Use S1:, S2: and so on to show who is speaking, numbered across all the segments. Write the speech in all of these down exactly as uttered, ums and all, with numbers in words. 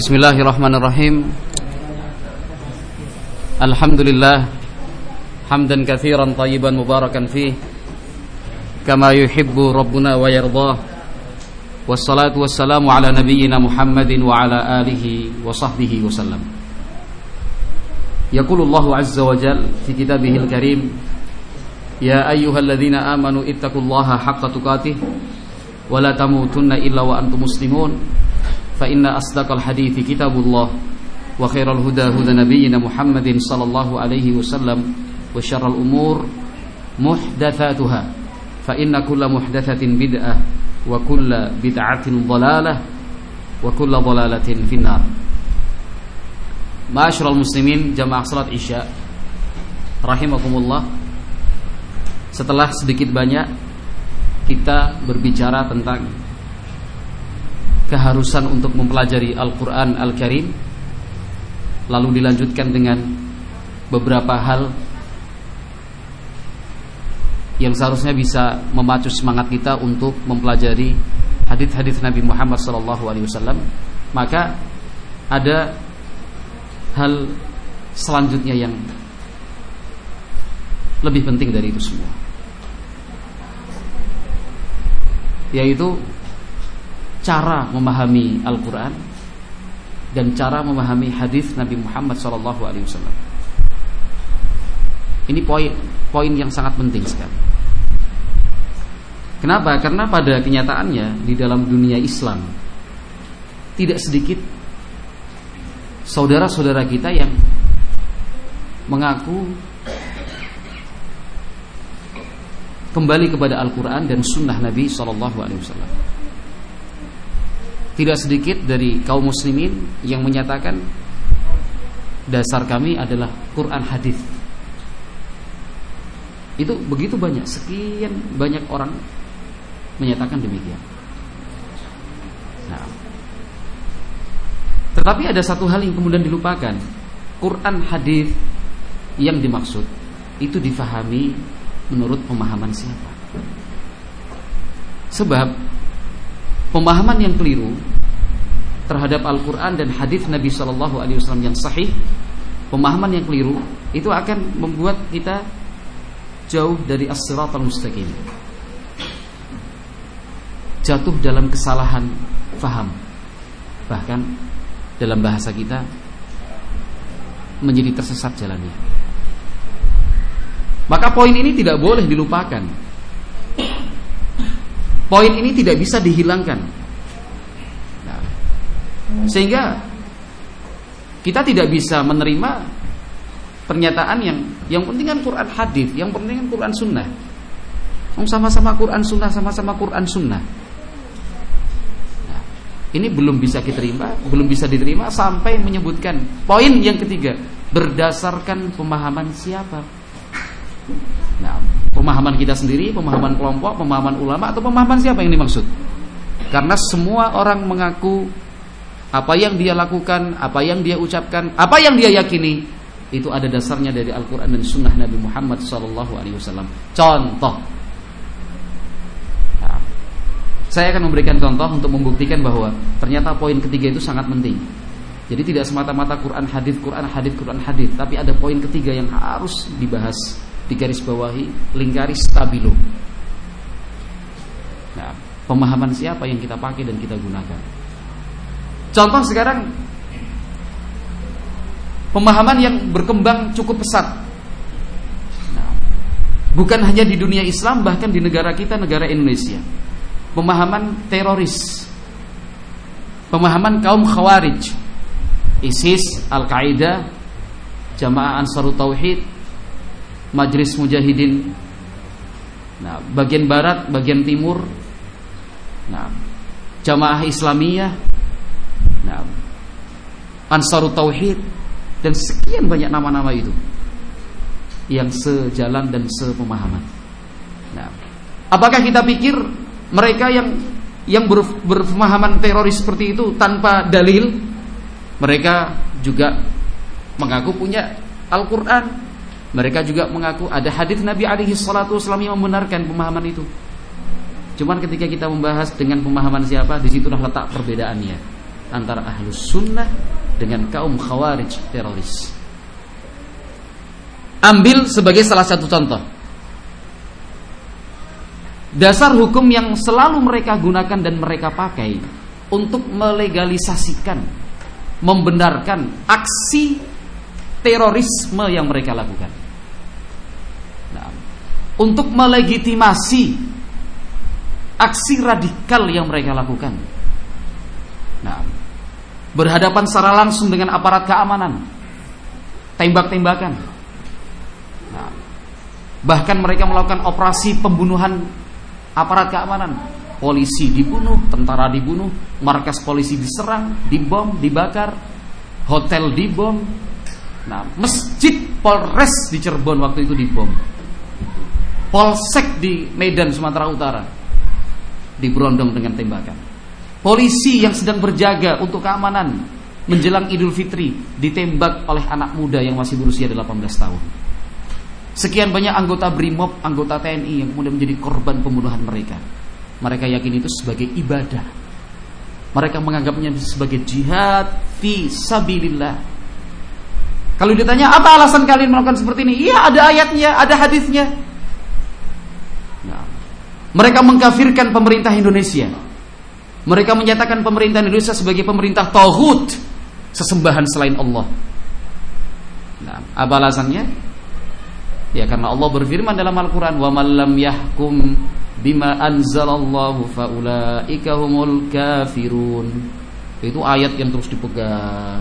S1: Bismillahirrahmanirrahim. Alhamdulillah hamdan katsiran thayyiban mubarakan fih kama yuhibbu rabbuna wa yardah. Wassalatu wassalamu ala nabiyyina Muhammadin wa ala alihi wa sahbihi wa sallam. Yaqulullahu azza wa jalla fi kitabihil karim, ya ayyuhalladzina amanu ittaqullaha haqqa tuqatih wa la tamutunna illa wa antum muslimun. Fa inna asdaqal hadithi kitabullah wa khairal huda huda nabiyyina Muhammadin sallallahu alaihi wasallam wa syarrul umur muhdatsatuha fa inna kulla muhdatsatin bid'ah wa kulla bid'atin dhalalah wa kulla dhalalatin finnar. Ma'asyiral muslimin jamaah salat Isya rahimakumullah. Setelah sedikit banyak kita berbicara tentang keharusan untuk mempelajari Al-Quran Al-Karim, lalu dilanjutkan dengan beberapa hal yang seharusnya bisa memacu semangat kita untuk mempelajari hadits-hadits Nabi Muhammad sallallahu alaihi wasallam. Maka ada hal selanjutnya yang lebih penting dari itu semua, yaitu cara memahami Al-Quran dan cara memahami hadis Nabi Muhammad shallallahu alaihi wasallam. Ini poin poin yang sangat penting sekali. Kenapa? Karena pada kenyataannya di dalam dunia Islam tidak sedikit saudara-saudara kita yang mengaku kembali kepada Al-Quran dan Sunnah Nabi shallallahu alaihi wasallam. Tidak sedikit dari kaum muslimin yang menyatakan dasar kami adalah Quran hadis. Itu begitu banyak, sekian banyak orang menyatakan demikian. Nah, tetapi ada satu hal yang kemudian dilupakan. Quran hadis yang dimaksud itu difahami menurut pemahaman siapa? Sebab pemahaman yang keliru terhadap Al-Quran dan hadis Nabi shallallahu alaihi wasallam yang sahih, pemahaman yang keliru itu akan membuat kita jauh dari as-siratal mustaqim, jatuh dalam kesalahan faham, bahkan dalam bahasa kita menjadi tersesat jalannya. Maka poin ini tidak boleh dilupakan. Poin ini tidak bisa dihilangkan. Nah, sehingga kita tidak bisa menerima pernyataan yang yang penting kan Quran hadis, yang penting kan Quran sunnah. Sama-sama Quran sunnah, sama-sama Quran sunnah. Nah, ini belum bisa diterima, belum bisa diterima sampai menyebutkan poin yang ketiga, berdasarkan pemahaman siapa? Nah, pemahaman kita sendiri, pemahaman kelompok, pemahaman ulama, atau pemahaman siapa yang dimaksud? Karena semua orang mengaku apa yang dia lakukan, apa yang dia ucapkan, apa yang dia yakini itu ada dasarnya dari Al-Quran dan Sunnah Nabi Muhammad shallallahu alaihi wasallam. Contoh, nah, saya akan memberikan contoh untuk membuktikan bahwa ternyata poin ketiga itu sangat penting. Jadi tidak semata-mata Quran hadis, Quran hadis, Quran hadis, tapi ada poin ketiga yang harus dibahas, digaris bawahi, lingkari, stabilo. Nah, pemahaman siapa yang kita pakai dan kita gunakan? Contoh sekarang, pemahaman yang berkembang cukup pesat. Nah, bukan hanya di dunia Islam, bahkan di negara kita, negara Indonesia. Pemahaman teroris, pemahaman kaum Khawarij, ISIS, Al-Qaeda, Jamaah Ansarut Tauhid, Majelis Mujahidin, nah, bagian barat, bagian timur, nah, Jamaah Islamiyah, nah, Ansarut Tauhid, dan sekian banyak nama-nama itu yang sejalan dan sepemahaman. Nah, apakah kita pikir mereka yang yang ber, berpemahaman teroris seperti itu tanpa dalil? Mereka juga mengaku punya Al-Quran, mereka juga mengaku ada hadis Nabi alaihi salatu wasallam yang membenarkan pemahaman itu. Cuman ketika kita membahas dengan pemahaman siapa, disitulah letak perbedaannya antara ahlus sunnah dengan kaum khawarij teroris. Ambil sebagai salah satu contoh dasar hukum yang selalu mereka gunakan dan mereka pakai untuk melegalisasikan, membenarkan aksi terorisme yang mereka lakukan. Nah, untuk melegitimasi aksi radikal yang mereka lakukan. Nah, berhadapan secara langsung dengan aparat keamanan, tembak-tembakan. Nah, bahkan mereka melakukan operasi pembunuhan aparat keamanan, polisi dibunuh, tentara dibunuh, markas polisi diserang, dibom, dibakar, hotel dibom. Nah, masjid Polres di Cirebon waktu itu dibom, Polsek di Medan Sumatera Utara diberondong dengan tembakan, polisi yang sedang berjaga untuk keamanan menjelang Idul Fitri ditembak oleh anak muda yang masih berusia delapan belas tahun. Sekian banyak anggota BRIMOB, anggota T N I yang kemudian menjadi korban pembunuhan mereka. Mereka yakin itu sebagai ibadah. Mereka menganggapnya sebagai jihad fi sabilillah. Kalau ditanya apa alasan kalian melakukan seperti ini? Iya, ada ayatnya, ada hadisnya. Nah, mereka mengkafirkan pemerintah Indonesia. Mereka menyatakan pemerintah Indonesia sebagai pemerintah tauhid, sesembahan selain Allah. Nah, apa alasannya? Ya, karena Allah berfirman dalam Al-Quran, wa man lam yahkum bima anzalallahu faulaika humul kafirun. Itu ayat yang terus dipegang,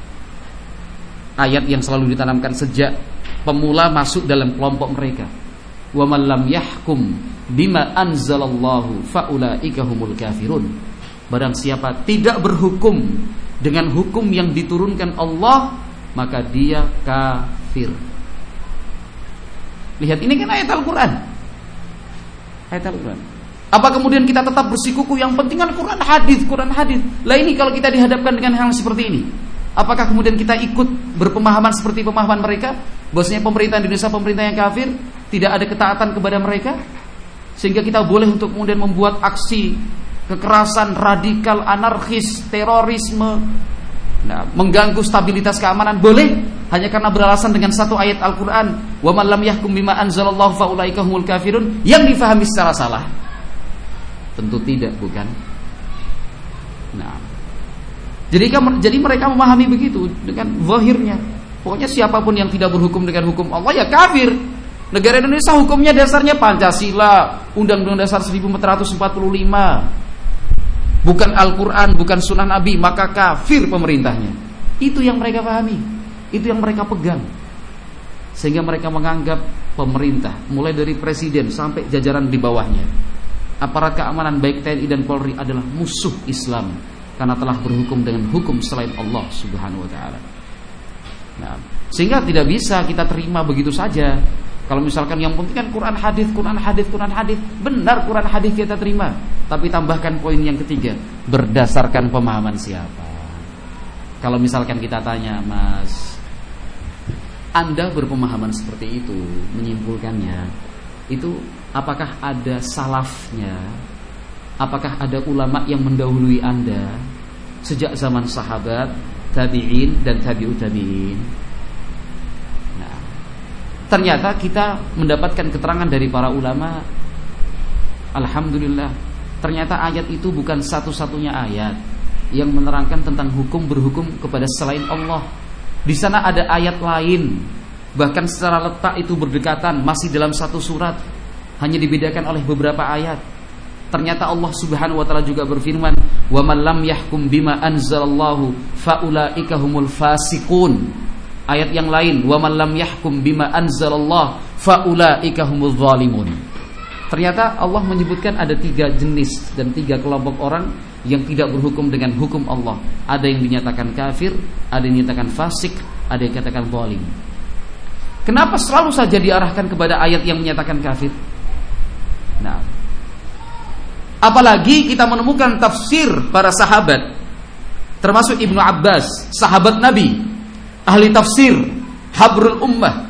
S1: ayat yang selalu ditanamkan sejak pemula masuk dalam kelompok mereka. Wa man lam yahkum bima anzalallahu faulaika humul kafirun. Barang siapa tidak berhukum dengan hukum yang diturunkan Allah, maka dia kafir. Lihat, ini kan ayat Al-Quran. Ayat Al-Quran. Apa kemudian kita tetap bersikuku yang penting kan Quran hadis, Quran hadis. Lah ini kalau kita dihadapkan dengan hal seperti ini, apakah kemudian kita ikut berpemahaman seperti pemahaman mereka? Bahwasanya pemerintah Indonesia pemerintah yang kafir, tidak ada ketaatan kepada mereka, sehingga kita boleh untuk kemudian membuat aksi kekerasan radikal, anarkis, terorisme, nah, mengganggu stabilitas keamanan, boleh hanya karena beralasan dengan satu ayat Al-Quran, wa man lam yahkum bima anzalallahu faulaika humul kafirun, yang difahami secara salah? Tentu tidak, bukan? Nah, jadi jadi mereka memahami begitu dengan zahirnya. Pokoknya siapapun yang tidak berhukum dengan hukum Allah ya kafir. Negara Indonesia hukumnya dasarnya Pancasila, Undang-Undang Dasar seribu empat ratus empat puluh lima. Bukan Al-Quran, bukan Sunnah Nabi, maka kafir pemerintahnya. Itu yang mereka pahami, itu yang mereka pegang. Sehingga mereka menganggap pemerintah, mulai dari presiden sampai jajaran di bawahnya, aparat keamanan baik T N I dan Polri adalah musuh Islam, karena telah berhukum dengan hukum selain Allah Subhanahu wa ta'ala. Nah, sehingga tidak bisa kita terima begitu saja. Kalau misalkan yang penting kan Quran hadis, Quran hadis, Quran hadis, benar Quran hadis kita terima. Tapi tambahkan poin yang ketiga, berdasarkan pemahaman siapa? Kalau misalkan kita tanya, Mas, Anda berpemahaman seperti itu, menyimpulkannya, itu apakah ada salafnya? Apakah ada ulama yang mendahului Anda sejak zaman sahabat, tabi'in dan tabi'ut tabi'in? Nah, ternyata kita mendapatkan keterangan dari para ulama. Alhamdulillah, ternyata ayat itu bukan satu-satunya ayat yang menerangkan tentang hukum berhukum kepada selain Allah. Di sana ada ayat lain, bahkan secara letak itu berdekatan, masih dalam satu surat, hanya dibedakan oleh beberapa ayat. Ternyata Allah Subhanahu wa ta'ala juga berfirman, wa man lam yahkum bima anzalallahu faulaika humul fasiqun. Ayat yang lain, wa man lam yahkum bima anzalallahu faulaika humul zalimun. Ternyata Allah menyebutkan ada tiga jenis dan tiga kelompok orang yang tidak berhukum dengan hukum Allah. Ada yang dinyatakan kafir, ada yang dinyatakan fasik, ada yang dikatakan zalim. Kenapa selalu saja diarahkan kepada ayat yang menyatakan kafir? Nah, apalagi kita menemukan tafsir para sahabat, termasuk Ibnu Abbas, sahabat Nabi, ahli tafsir, habrul ummah,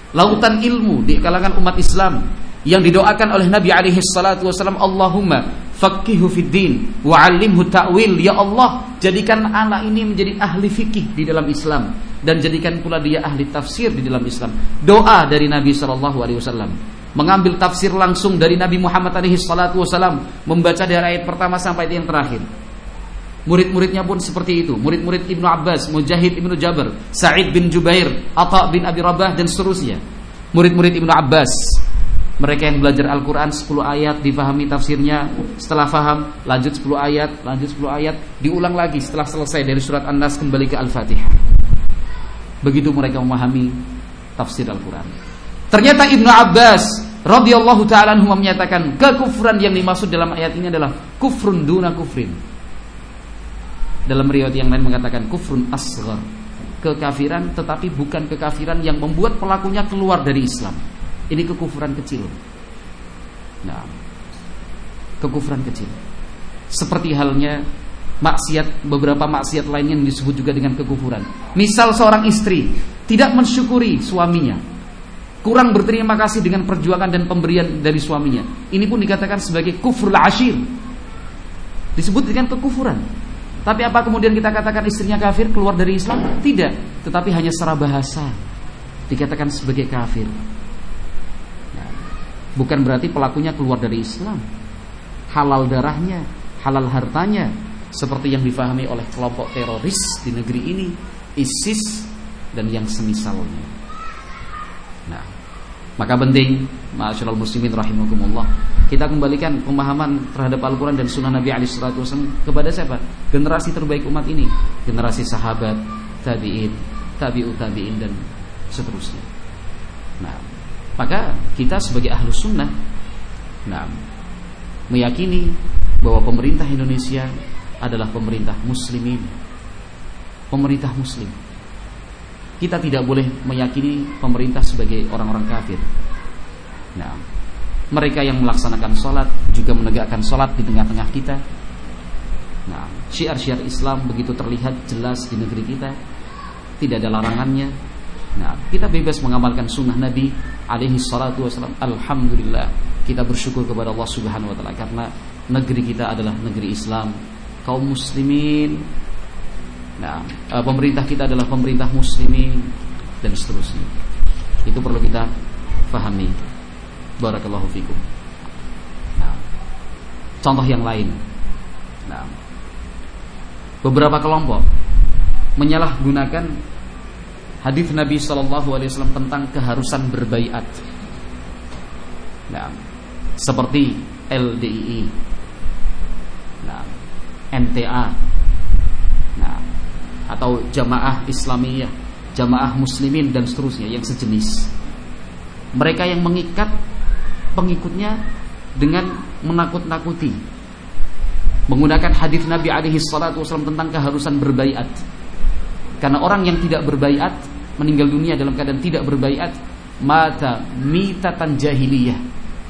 S1: lautan ilmu di kalangan umat Islam, yang didoakan oleh Nabi alaihi salatu wasallam, Allahumma faqihu fid din wa 'allimhu ta'wil. Ya Allah, jadikan anak ini menjadi ahli fikih di dalam Islam dan jadikan pula dia ahli tafsir di dalam Islam. Doa dari Nabi sallallahu alaihi wasallam, mengambil tafsir langsung dari Nabi Muhammad alaihi salatu wasallam, membaca dari ayat pertama sampai yang terakhir. Murid-muridnya pun seperti itu. Murid-murid Ibnu Abbas, Mujahid Ibnu Jabr, Sa'id bin Jubair, Atha bin Abi Rabah dan seterusnya. Murid-murid Ibnu Abbas, mereka yang belajar Al-Quran sepuluh ayat, difahami tafsirnya, setelah faham lanjut sepuluh ayat, lanjut sepuluh ayat, diulang lagi setelah selesai dari surat An-Nas kembali ke Al-Fatihah. Begitu mereka memahami tafsir Al-Quran. Ternyata Ibnu Abbas radhiyallahu ta'ala anhu menyatakan kekufuran yang dimaksud dalam ayat ini adalah kufrun duna kufrin. Dalam riwayat yang lain mengatakan kufrun asghar, kekafiran tetapi bukan kekafiran yang membuat pelakunya keluar dari Islam. Ini kekufuran kecil. Nah, kekufuran kecil. Seperti halnya maksiat, beberapa maksiat lainnya yang disebut juga dengan kekufuran. Misal seorang istri tidak mensyukuri suaminya, kurang berterima kasih dengan perjuangan dan pemberian dari suaminya, ini pun dikatakan sebagai kufrul ashir, disebut dengan kekufuran. Tapi apa kemudian kita katakan istrinya kafir, keluar dari Islam? Tidak, tetapi hanya secara bahasa dikatakan sebagai kafir. Nah, bukan berarti pelakunya keluar dari Islam. Halal darahnya, halal hartanya, seperti yang difahami oleh kelompok teroris di negeri ini, ISIS dan yang semisalnya. Nah, maka penting, ma'asyiral muslimin rahimakumullah, kita kembalikan pemahaman terhadap Al-Quran dan Sunnah Nabi alaihi salatu wasallam kepada siapa? Generasi terbaik umat ini, generasi sahabat, tabi'in, tabi'ut tabi'in dan seterusnya. Nah, maka kita sebagai ahlus sunnah, nah, meyakini bahwa pemerintah Indonesia adalah pemerintah muslimin, pemerintah muslim. Kita tidak boleh meyakini pemerintah sebagai orang-orang kafir. Nah, mereka yang melaksanakan sholat juga menegakkan sholat di tengah-tengah kita. Nah, syiar-syiar Islam begitu terlihat jelas di negeri kita, tidak ada larangannya. Nah, kita bebas mengamalkan sunnah Nabi alaihi salatu wasallam. Alhamdulillah, kita bersyukur kepada Allah subhanahu wa ta'ala karena negeri kita adalah negeri Islam, kaum muslimin. Nah, pemerintah kita adalah pemerintah muslimin dan seterusnya. Itu perlu kita pahami. Barakallahu fikum. Nah, contoh yang lain. Nah, beberapa kelompok menyalahgunakan hadis Nabi sallallahu alaihi wasallam tentang keharusan berbaiat. Nah, seperti L D I I, nah, M T A, nah, atau Jamaah Islamiyah, Jamaah Muslimin dan seterusnya yang sejenis. Mereka yang mengikat pengikutnya dengan menakut-nakuti, menggunakan hadis Nabi alaihi salatu wasallam tentang keharusan berbaiat. Karena orang yang tidak berbaiat meninggal dunia dalam keadaan tidak berbaiat, mata mitatan jahiliyah.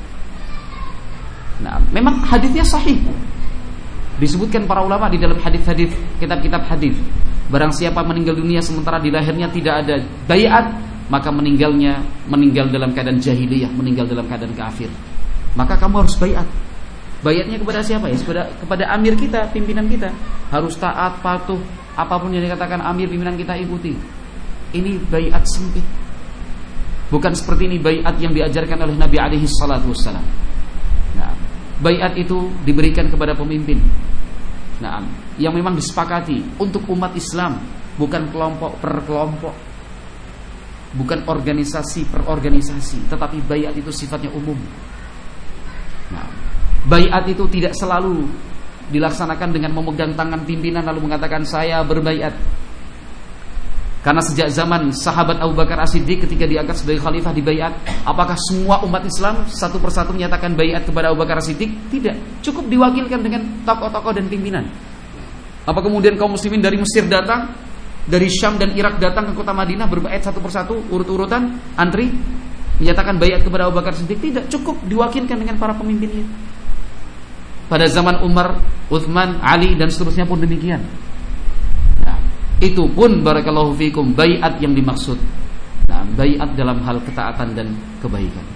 S1: Nah, memang hadisnya sahih. Disebutkan para ulama di dalam hadis-hadis, kitab-kitab hadis, barang siapa meninggal dunia sementara di lahirnya tidak ada baiat, maka meninggalnya meninggal dalam keadaan jahiliyah, meninggal dalam keadaan kafir. Maka kamu harus baiat. Baiatnya kepada siapa ya? Kepada, kepada amir kita, pimpinan kita. Harus taat, patuh, apapun yang dikatakan amir, pimpinan kita ikuti. Ini baiat sempit. Bukan seperti ini baiat yang diajarkan oleh Nabi alaihi salatu wassalam. Nah, baiat itu diberikan kepada pemimpin. Nah, yang memang disepakati untuk umat Islam, bukan kelompok per kelompok, bukan organisasi per organisasi, tetapi baiat itu sifatnya umum. Nah, baiat itu tidak selalu dilaksanakan dengan memegang tangan pimpinan lalu mengatakan saya berbaiat. Karena sejak zaman sahabat Abu Bakar As-Siddiq ketika diangkat sebagai khalifah dibaiat, apakah semua umat Islam satu persatu menyatakan baiat kepada Abu Bakar As-Siddiq? Tidak, cukup diwakilkan dengan tokoh-tokoh dan pimpinan. Apa kemudian kaum muslimin dari Mesir datang, dari Syam dan Irak datang ke kota Madinah berbaiat satu persatu, urut-urutan, antri, menyatakan baiat kepada Abu Bakar Siddiq? Tidak, cukup diwakilkan dengan para pemimpinnya. Pada zaman Umar, Uthman, Ali dan seterusnya pun demikian. Nah, itu pun barakallahu fikum baiat yang dimaksud. Nah, baiat dalam hal ketaatan dan kebaikan.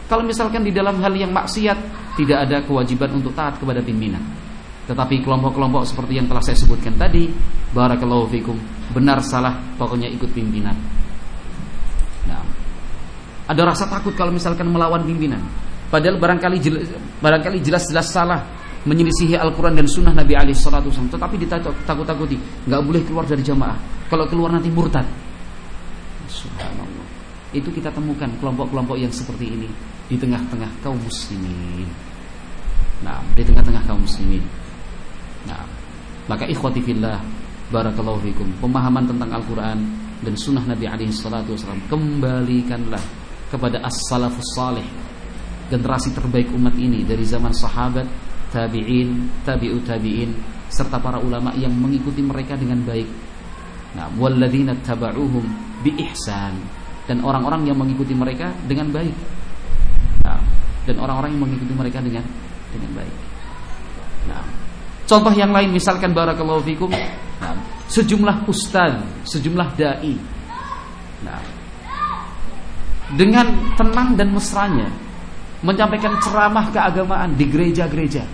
S1: Kalau misalkan di dalam hal yang maksiat, tidak ada kewajiban untuk taat kepada pimpinan. Tetapi kelompok-kelompok seperti yang telah saya sebutkan tadi, barakallahu fikum, benar salah pokoknya ikut pimpinan. Nah, ada rasa takut kalau misalkan melawan pimpinan. Padahal barangkali jelas, barangkali jelas-jelas salah, menyelisihi Al-Quran dan Sunnah Nabi alaihi salatu wasallam, tetapi ditakut-takuti, nggak boleh keluar dari jamaah. Kalau keluar nanti murtad. Subhanallah. Itu kita temukan kelompok-kelompok yang seperti ini di tengah-tengah kaum muslimin. Nah, di tengah-tengah kaum muslimin. Nah, maka ikhwati fillah, barakallahu fikum, pemahaman tentang Al-Quran dan Sunnah Nabi alaihi salatu wasallam kembalikanlah kepada as-salafus salih, generasi terbaik umat ini dari zaman sahabat, tabi'in, tabi'ut tabi'in, serta para ulama yang mengikuti mereka dengan baik. Nah, walladzina taba'uhum bi ihsan, dan orang-orang yang mengikuti mereka dengan baik. Nah, dan orang-orang yang mengikuti mereka dengan dengan baik. Nah, contoh yang lain misalkan barakallahu fikum, nah, sejumlah ustaz, sejumlah dai, nah, dengan tenang dan mesranya menyampaikan ceramah keagamaan di gereja-gereja.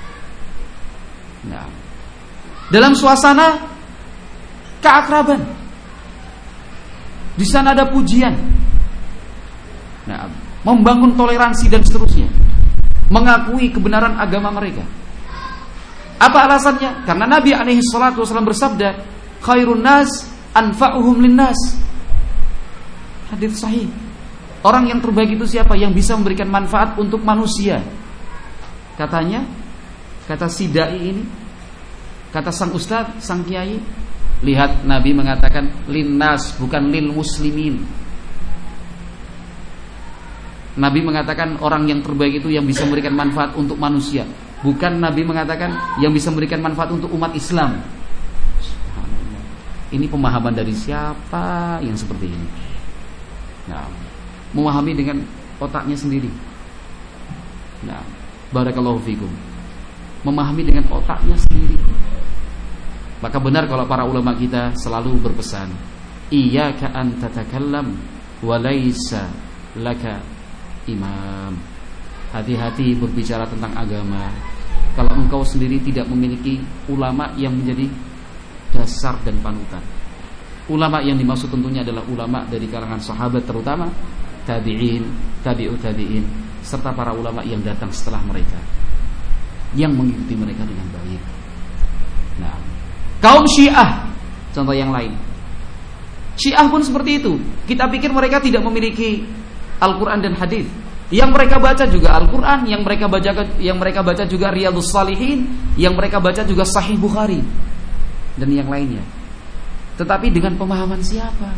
S1: Nah, dalam suasana keakraban, di sana ada pujian. Nah, membangun toleransi dan seterusnya, mengakui kebenaran agama mereka. Apa alasannya? Karena Nabi alaihi salatu wasallam bersabda, khairun nas anfa'uhum linnas. Hadits sahih. Orang yang terbaik itu siapa? Yang bisa memberikan manfaat untuk manusia. Katanya, kata si dai ini, kata sang ustaz, sang kiai, lihat Nabi mengatakan linnas, bukan lil muslimin. Nabi mengatakan orang yang terbaik itu yang bisa memberikan manfaat untuk manusia, bukan Nabi mengatakan yang bisa memberikan manfaat untuk umat Islam. Ini pemahaman dari siapa yang seperti ini? Nah, memahami dengan otaknya sendiri. Nah, barakallahu fikum, memahami dengan otaknya sendiri. Maka benar kalau para ulama kita selalu berpesan, iyyaka an tatakallam wa laisa laka imam. Hati-hati berbicara tentang agama kalau engkau sendiri tidak memiliki ulama yang menjadi dasar dan panutan. Ulama yang dimaksud tentunya adalah ulama dari kalangan sahabat, terutama tabi'in, tabi'ut tabi'in, serta para ulama yang datang setelah mereka, yang mengikuti mereka dengan baik. Nah, kaum Syiah, contoh yang lain. Syiah pun seperti itu. Kita pikir mereka tidak memiliki Al-Quran dan hadis. Yang mereka baca juga Al-Quran, yang mereka baca yang mereka baca juga Riyadhus Shalihin, yang mereka baca juga Sahih Bukhari dan yang lainnya. Tetapi dengan pemahaman siapa?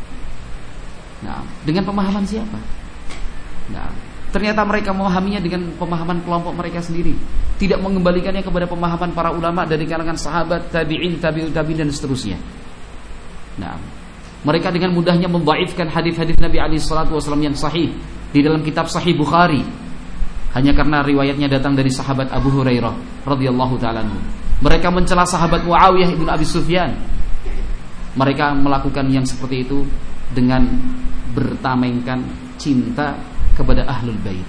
S1: Nah, dengan pemahaman siapa? Nah, ternyata mereka memahaminya dengan pemahaman kelompok mereka sendiri, tidak mengembalikannya kepada pemahaman para ulama dari kalangan sahabat, tabi'in, tabi'ut tabi'in dan seterusnya. Nah, mereka dengan mudahnya membaifkan hadis-hadis Nabi alaihi salatu wasallam yang sahih di dalam kitab Sahih Bukhari hanya karena riwayatnya datang dari sahabat Abu Hurairah radhiyallahu ta'ala anhu. Mereka mencela sahabat Muawiyah ibn Abi Sufyan. Mereka melakukan yang seperti itu dengan bertamengkan cinta kepada ahlul bait.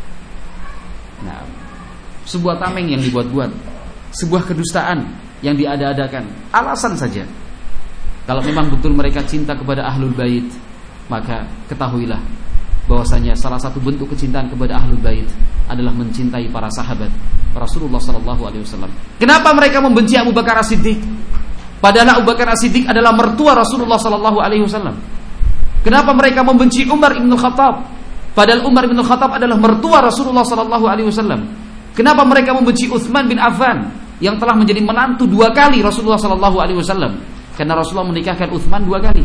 S1: Nah, sebuah tameng yang dibuat-buat, sebuah kedustaan yang diada-adakan, alasan saja. Kalau memang betul mereka cinta kepada ahlul bait, maka ketahuilah bahwasanya salah satu bentuk kecintaan kepada ahlul bait adalah mencintai para sahabat Rasulullah sallallahu alaihi wasallam. Kenapa mereka membenci Abu Bakar As-Siddiq? Padahal Abu Bakar As-Siddiq adalah mertua Rasulullah sallallahu alaihi wasallam. Kenapa mereka membenci Umar ibn Khattab? Padahal Umar ibn Khattab adalah mertua Rasulullah sallallahu alaihi wasallam. Kenapa mereka membenci Utsman bin Affan yang telah menjadi menantu dua kali Rasulullah sallallahu alaihi wasallam? Karena Rasulullah menikahkan Utsman dua kali.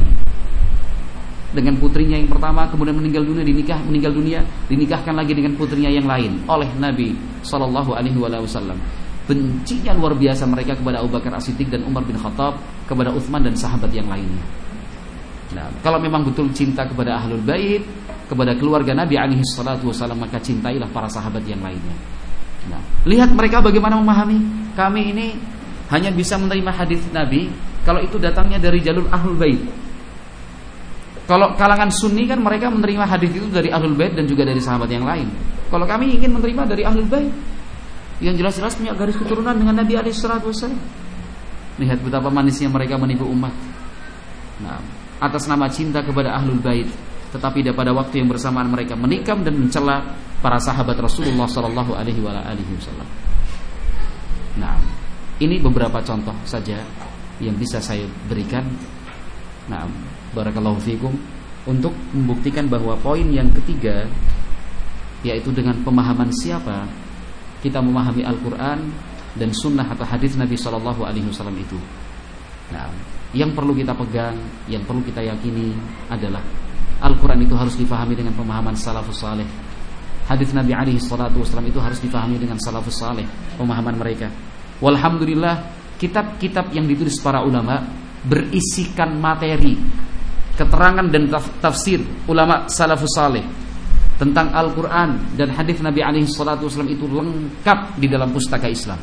S1: Dengan putrinya yang pertama, kemudian meninggal dunia, dinikah meninggal dunia, dinikahkan lagi dengan putrinya yang lain oleh Nabi sallallahu alaihi wasallam. Bencinya luar biasa mereka kepada Abu Bakar As-Siddiq dan Umar bin Khattab, kepada Utsman dan sahabat yang lainnya. Nah, kalau memang betul cinta kepada ahlul bait, kepada keluarga Nabi alaihi salatu wasallam, maka cintailah para sahabat yang lainnya. Nah, lihat mereka bagaimana memahami. Kami ini hanya bisa menerima hadis Nabi kalau itu datangnya dari jalur ahlul bait. Kalau kalangan Sunni kan mereka menerima hadis itu dari Ahlul Bait dan juga dari sahabat yang lain. Kalau kami ingin menerima dari Ahlul Bait yang jelas-jelas punya garis keturunan dengan Nabi alaihi salatu wasallam. Lihat betapa manisnya mereka menipu umat. Nah, atas nama cinta kepada Ahlul Bait, tetapi pada waktu yang bersamaan mereka menikam dan mencela para sahabat Rasulullah sallallahu alaihi wasallam. Nah, ini beberapa contoh saja yang bisa saya berikan. Nah, barakallahu fikum, untuk membuktikan bahwa poin yang ketiga, yaitu dengan pemahaman siapa kita memahami Al-Quran dan sunnah atau hadis Nabi shallallahu alaihi wasallam itu. Nah, yang perlu kita pegang, yang perlu kita yakini adalah Al-Quran itu harus difahami dengan pemahaman salafus saleh. Hadis Nabi alaihi salatu wasallam itu harus difahami dengan salafus saleh, pemahaman mereka. Walhamdulillah, kitab-kitab yang ditulis para ulama berisikan materi, keterangan dan tafsir ulama salafus saleh tentang Al-Quran dan hadis Nabi alaihi salatu wasallam itu lengkap di dalam pustaka Islam.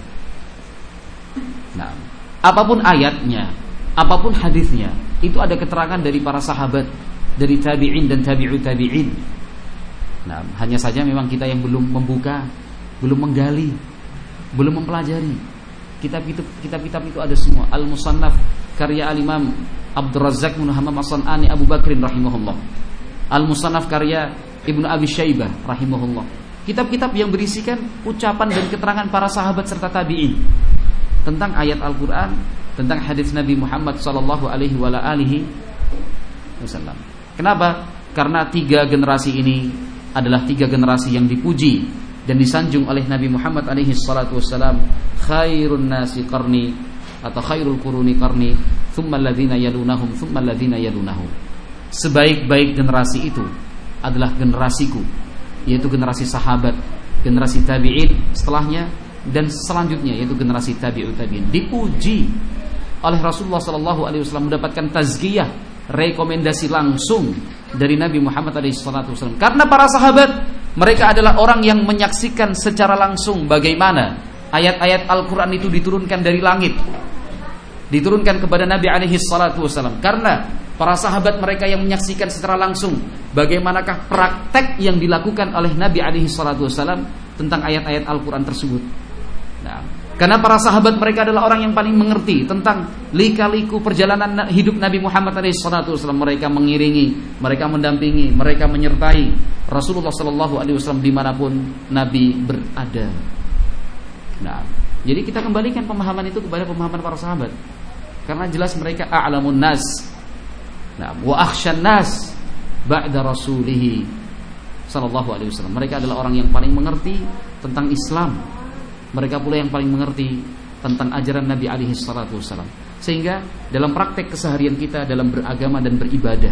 S1: Nah, apapun ayatnya, apapun hadisnya, itu ada keterangan dari para sahabat, dari tabi'in dan tabi'ut tabi'in. Nah, hanya saja memang kita yang belum membuka, belum menggali, belum mempelajari. Kitab-kitab kitab-kitab itu ada semua. Al-Musannaf karya Al-Imam Abdul Razzaq bin Hammam As-San'ani Abu Bakrin rahimahullah. Al-Musannaf karya Ibnu Abi Syaibah rahimahullah. Kitab-kitab yang berisikan ucapan dan keterangan para sahabat serta tabi'in tentang ayat Al-Quran, tentang hadis Nabi Muhammad sallallahu alaihi wasallam. Kenapa? Karena tiga generasi ini adalah tiga generasi yang dipuji dan disanjung oleh Nabi Muhammad alaihi salatu wassalam, khairun nasi qarni atau khairul quruni qarni, thumma alladhina yalunahum, thumma alladhina yalunahum. Sebaik-baik generasi itu adalah generasiku, yaitu generasi sahabat, generasi tabi'in setelahnya, dan selanjutnya yaitu generasi tabi'ut tabi'in. Dipuji oleh Rasulullah sallallahu alaihi wasallam, mendapatkan tazkiyah, rekomendasi langsung dari Nabi Muhammad alaihi salatu wasallam. Karena para sahabat, mereka adalah orang yang menyaksikan secara langsung bagaimana ayat-ayat Al-Quran itu diturunkan dari langit, diturunkan kepada Nabi alaihi salatu wasallam. Karena para sahabat mereka yang menyaksikan secara langsung bagaimanakah praktek yang dilakukan oleh Nabi alaihi salatu wasallam tentang ayat-ayat Al-Quran tersebut. Nah, karena para sahabat mereka adalah orang yang paling mengerti tentang lika-liku perjalanan hidup Nabi Muhammad alaihi salatu wasallam. Mereka mengiringi, mereka mendampingi, mereka menyertai Rasulullah sallallahu alaihi wasallam dimanapun Nabi berada. Nah, jadi kita kembalikan pemahaman itu kepada pemahaman para sahabat, karena jelas mereka a'lamun nas, nah, wa akhsyan nas ba'da rasulih sallallahu alaihi wasallam. Mereka adalah orang yang paling mengerti tentang Islam. Mereka pula yang paling mengerti tentang ajaran Nabi alaihi salatu wasallam. Sehingga dalam praktek keseharian kita dalam beragama dan beribadah,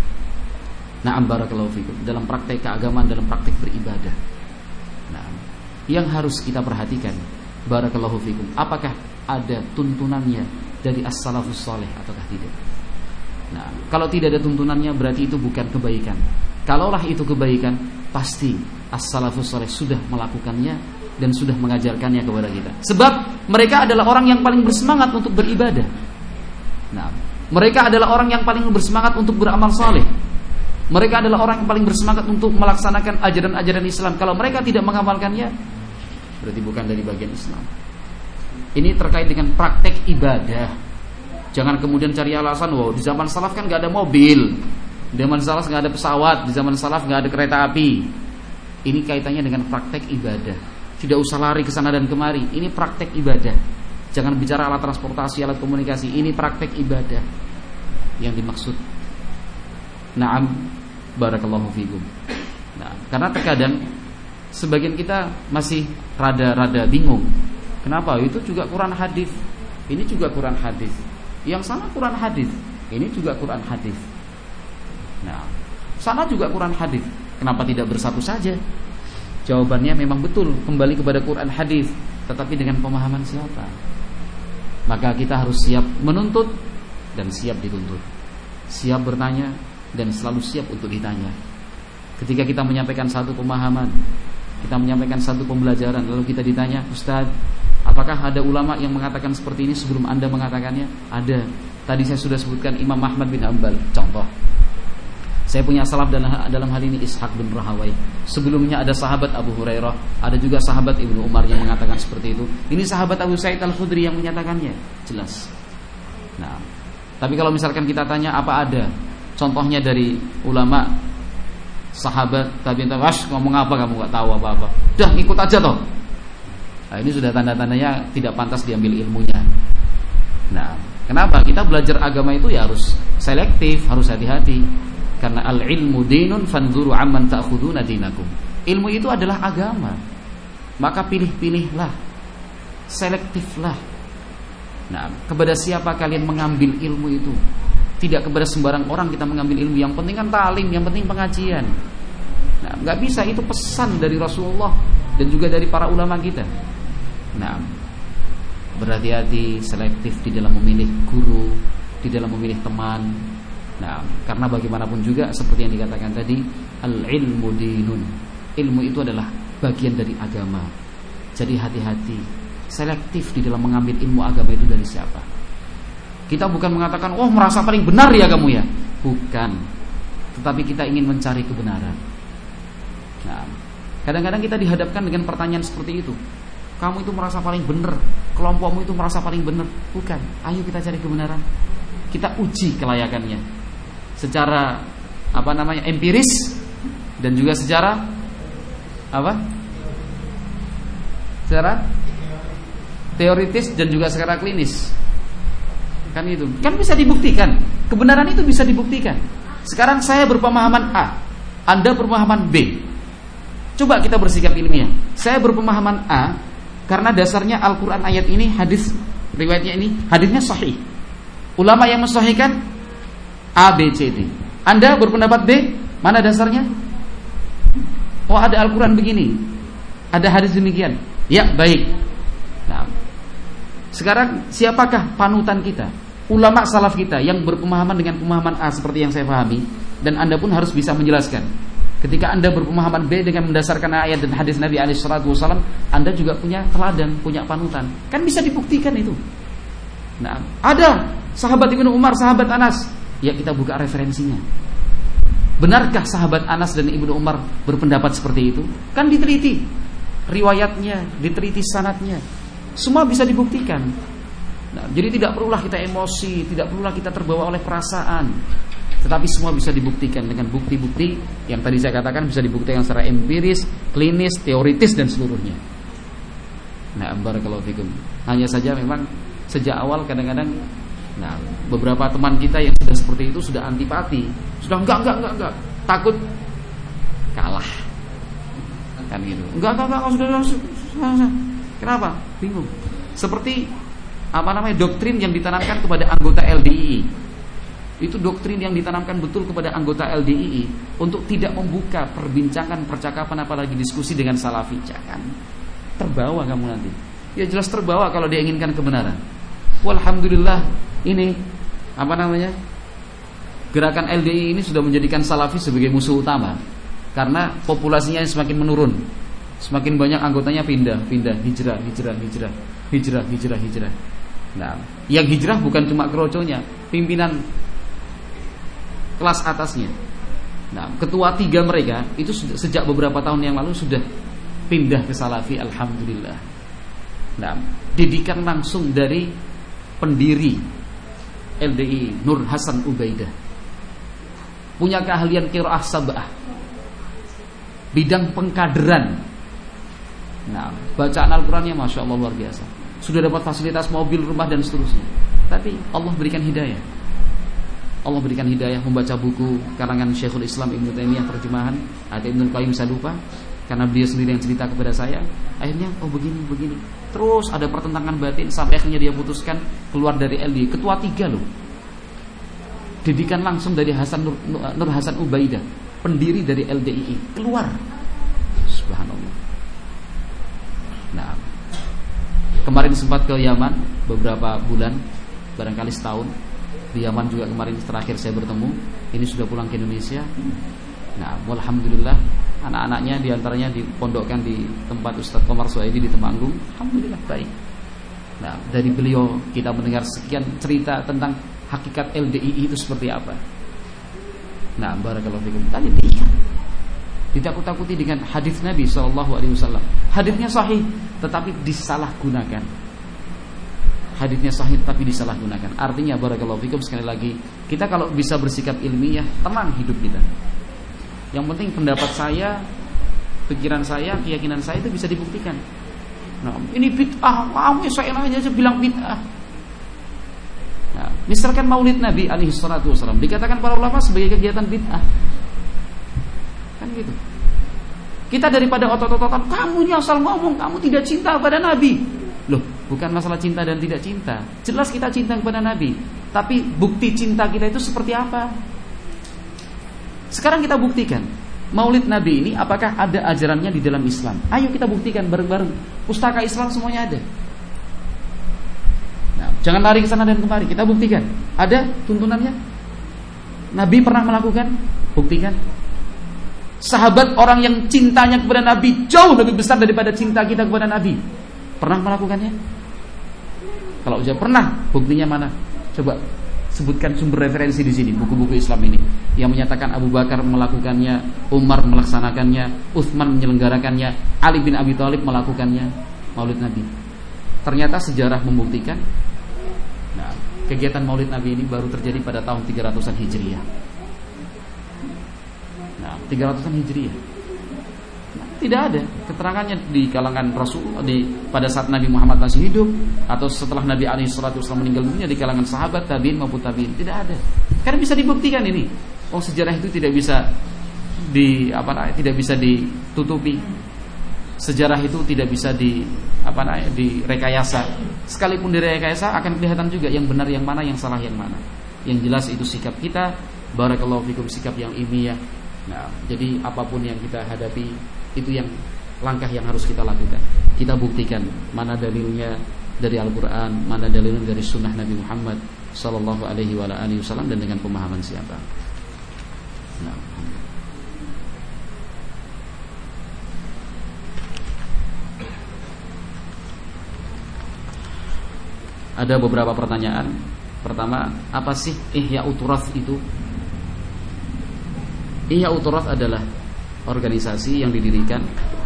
S1: na'am barakallahu fikum, dalam praktek keagamaan, dalam praktek beribadah, nah, yang harus kita perhatikan barakallahu fikum, apakah ada tuntunannya dari as-salafus saleh ataukah tidak. Nah, kalau tidak ada tuntunannya berarti itu bukan kebaikan. Kalaulah itu kebaikan, pasti as-salafus saleh sudah melakukannya dan sudah mengajarkannya kepada kita. Sebab mereka adalah orang yang paling bersemangat untuk beribadah. Nah, mereka adalah orang yang paling bersemangat untuk beramal saleh. Mereka adalah orang yang paling bersemangat untuk melaksanakan ajaran-ajaran Islam. Kalau mereka tidak mengamalkannya, berarti bukan dari bagian Islam. Ini terkait dengan praktek ibadah. Jangan kemudian cari alasan, wow, di zaman salaf kan gak ada mobil, di zaman salaf gak ada pesawat, di zaman salaf gak ada kereta api. Ini kaitannya dengan praktek ibadah. Tidak usah lari ke sana dan kemari. Ini praktek ibadah. Jangan bicara alat transportasi, alat komunikasi. Ini praktek ibadah yang dimaksud. Naam, barakallahu fikum. Nah, karena terkadang sebagian kita masih rada-rada bingung. Kenapa? Itu juga Quran hadis. Ini juga Quran hadis. Yang sana Quran hadis. Ini juga Quran hadis. Nah, sana juga Quran hadis. Kenapa tidak bersatu saja? Jawabannya memang betul, kembali kepada Quran hadis, tetapi dengan pemahaman siapa? Maka kita harus siap menuntut dan siap dituntut. Siap bertanya dan selalu siap untuk ditanya. Ketika kita menyampaikan satu pemahaman, kita menyampaikan satu pembelajaran, lalu kita ditanya, Ustaz, apakah ada ulama yang mengatakan seperti ini sebelum Anda mengatakannya? Ada. Tadi saya sudah sebutkan Imam Ahmad bin Hanbal, contoh. Saya punya salaf dalam, dalam hal ini Ishaq bin Rahawai. Sebelumnya ada sahabat Abu Hurairah, ada juga sahabat Ibnu Umar yang mengatakan seperti itu. Ini sahabat Abu Sa'id Al-Khudri yang menyatakannya, jelas. Nah, tapi kalau misalkan kita tanya apa ada contohnya dari ulama, sahabat, tabi'in, tabi'in, ngomong apa kamu nggak tahu apa-apa, dah ikut aja toh. Nah, ini sudah tanda-tandanya tidak pantas diambil ilmunya. Nah, kenapa? Kita belajar agama itu ya harus selektif, harus hati-hati. Karena al-ilmu dinun fanzuru amman ta'khuduna dinakum. Ilmu itu adalah agama. Maka pilih-pilihlah, selektiflah. Nah, kepada siapa kalian mengambil ilmu itu? Tidak kepada sembarang orang kita mengambil ilmu. Yang penting kan ta'lim, yang penting pengajian. Nah, enggak bisa, itu pesan dari Rasulullah dan juga dari para ulama kita. Nah, berhati-hati, selektif di dalam memilih guru, di dalam memilih teman. Nah, karena bagaimanapun juga seperti yang dikatakan tadi, al-ilmu dinun. Ilmu itu adalah bagian dari agama. Jadi hati-hati, selektif di dalam mengambil ilmu agama itu dari siapa. Kita bukan mengatakan, "Oh, merasa paling benar ya kamu ya." Bukan. Tetapi kita ingin mencari kebenaran. Nah, kadang-kadang kita dihadapkan dengan pertanyaan seperti itu. Kamu itu merasa paling benar, kelompokmu itu merasa paling benar. Bukan. Ayo kita cari kebenaran. Kita uji kelayakannya secara apa namanya empiris dan juga secara apa? Secara teoritis dan juga secara klinis. Kan itu. Kan bisa dibuktikan. Kebenaran itu bisa dibuktikan. Sekarang saya berpemahaman A, Anda berpemahaman B. Coba kita bersikap ilmiah. Saya berpemahaman A karena dasarnya Al-Qur'an ayat ini, hadis riwayatnya ini, hadisnya sahih. Ulama yang mensahihkan A, B, C, D. Anda berpendapat B, mana dasarnya? Oh, ada Al-Quran begini, ada hadis demikian. Ya, baik. Nah, sekarang siapakah panutan kita? Ulama salaf kita yang berpemahaman dengan pemahaman A seperti yang saya pahami. Dan Anda pun harus bisa menjelaskan. Ketika Anda berpemahaman B dengan mendasarkan ayat dan hadis Nabi alaihi salatu wasallam, Anda juga punya teladan, punya panutan. Kan bisa dibuktikan itu. Nah, ada sahabat Ibnu Umar, sahabat Anas. Ya, kita buka referensinya. Benarkah sahabat Anas dan Ibnu Umar berpendapat seperti itu? Kan diteliti riwayatnya, diteliti sanadnya. Semua bisa dibuktikan. Nah, jadi tidak perlulah kita emosi, tidak perlulah kita terbawa oleh perasaan. Tetapi semua bisa dibuktikan dengan bukti-bukti yang tadi saya katakan, bisa dibuktikan secara empiris, klinis, teoritis dan seluruhnya. Nah, barakallahu fikum. Hanya saja memang sejak awal kadang-kadang, nah, beberapa teman kita yang sudah seperti itu sudah antipati, sudah enggak enggak enggak enggak, takut kalah, kan gitu. Enggak enggak enggak, sudah, sudah, sudah. Kenapa? Bingung. Seperti apa namanya doktrin yang ditanamkan kepada anggota L D I I. Itu doktrin yang ditanamkan betul kepada anggota L D I I untuk tidak membuka perbincangan, percakapan, apalagi diskusi dengan salafi. Jangan terbawa kamu nanti. Ya jelas terbawa kalau dia inginkan kebenaran. Walhamdulillah, ini apa namanya, gerakan L D I ini sudah menjadikan salafi sebagai musuh utama karena populasinya semakin menurun, semakin banyak anggotanya pindah, pindah, hijrah, hijrah, hijrah, hijrah, hijrah, hijrah. Nah, yang hijrah bukan cuma keroconya, pimpinan kelas atasnya. Nah, ketua tiga mereka itu sudah, sejak beberapa tahun yang lalu sudah pindah ke salafi, alhamdulillah. Nah, didikan langsung dari pendiri L D I Nur Hasan Ubaidah, punya keahlian qiraah sab'ah, bidang pengkaderan. Nah, bacaan Al-Qur'annya Masya Allah luar biasa. Sudah dapat fasilitas mobil, rumah dan seterusnya. Tapi Allah berikan hidayah. Allah berikan hidayah membaca buku karangan Syekhul Islam Ibnu Taimiyah terjemahan atau Ibnu Qayyim, saya lupa, karena beliau sendiri yang cerita kepada saya. Akhirnya oh begini begini. Terus ada pertentangan batin sampai akhirnya dia putuskan keluar dari L D I. Ketua tiga loh. Didikan langsung dari Hasan Nur, Nur Hasan Ubaidah, pendiri dari L D I I, keluar. Subhanallah. Nah, kemarin sempat ke Yaman beberapa bulan, barangkali setahun. Di Yaman juga kemarin terakhir saya bertemu. Ini sudah pulang ke Indonesia. Nah, alhamdulillah anak-anaknya diantaranya dipondokkan di tempat Ustadz Komar Suhaidi di Temanggung. Alhamdulillah baik. Nah, dari beliau kita mendengar sekian cerita tentang hakikat L D I I itu seperti apa. Nah, barakallahu fikum. Tadi diikat. Ditakut-takuti dengan hadis Nabi sallallahu alaihi wasallam. Hadisnya sahih tetapi disalahgunakan. Hadisnya sahih tapi disalahgunakan. Artinya barakallahu fikum, sekali lagi, kita kalau bisa bersikap ilmiah, tenang hidup kita. Yang penting pendapat saya, pikiran saya, keyakinan saya itu bisa dibuktikan. Nah, ini bid'ah, kamu saya aja bilang bid'ah. Nah, misalkan Maulid Nabi alaihi salatu wasallam dikatakan para ulama sebagai kegiatan bid'ah. Kan gitu. Kita daripada otot-ototan, kamu asal ngomong, kamu tidak cinta kepada Nabi. Loh, bukan masalah cinta dan tidak cinta. Jelas kita cinta kepada Nabi, tapi bukti cinta kita itu seperti apa? Sekarang kita buktikan. Maulid Nabi ini apakah ada ajarannya di dalam Islam? Ayo kita buktikan bareng-bareng. Pustaka Islam semuanya ada. Nah, jangan lari ke sana dan kemari. Kita buktikan. Ada tuntunannya? Nabi pernah melakukan? Buktikan. Sahabat orang yang cintanya kepada Nabi jauh lebih besar daripada cinta kita kepada Nabi, pernah melakukannya? Kalau sudah pernah, buktinya mana? Coba sebutkan sumber referensi di sini, buku-buku Islam ini yang menyatakan Abu Bakar melakukannya, Umar melaksanakannya, Utsman menyelenggarakannya, Ali bin Abi Thalib melakukannya, Maulid Nabi. Ternyata sejarah membuktikan. Nah, kegiatan Maulid Nabi ini baru terjadi pada tahun tiga ratusan Hijriah. Nah, tiga ratusan Hijriah. Nah, tidak ada keterangannya di kalangan Rasul di pada saat Nabi Muhammad masih hidup atau setelah Nabi alaihi salatu wasallam meninggal dunia, di kalangan sahabat, tabi'in maupun tabi'in. Tidak ada. Karena bisa dibuktikan ini. Oh, sejarah itu tidak bisa di apa tidak bisa ditutupi. Sejarah itu tidak bisa di apa namanya direkayasa. Sekalipun direkayasa akan kelihatan juga yang benar yang mana, yang salah yang mana. Yang jelas itu sikap kita, barakallahu fikum, sikap yang ilmiah. Nah, jadi apapun yang kita hadapi, itu yang langkah yang harus kita lakukan. Kita buktikan mana dalilnya dari Al-Quran, mana dalilnya dari Sunnah Nabi Muhammad Sallallahu Alaihi Wasallam, dan dengan pemahaman siapa. Nah, ada beberapa pertanyaan. Pertama, apa sih Ihya'ut Turath itu? Ihya'ut Turath adalah organisasi yang didirikan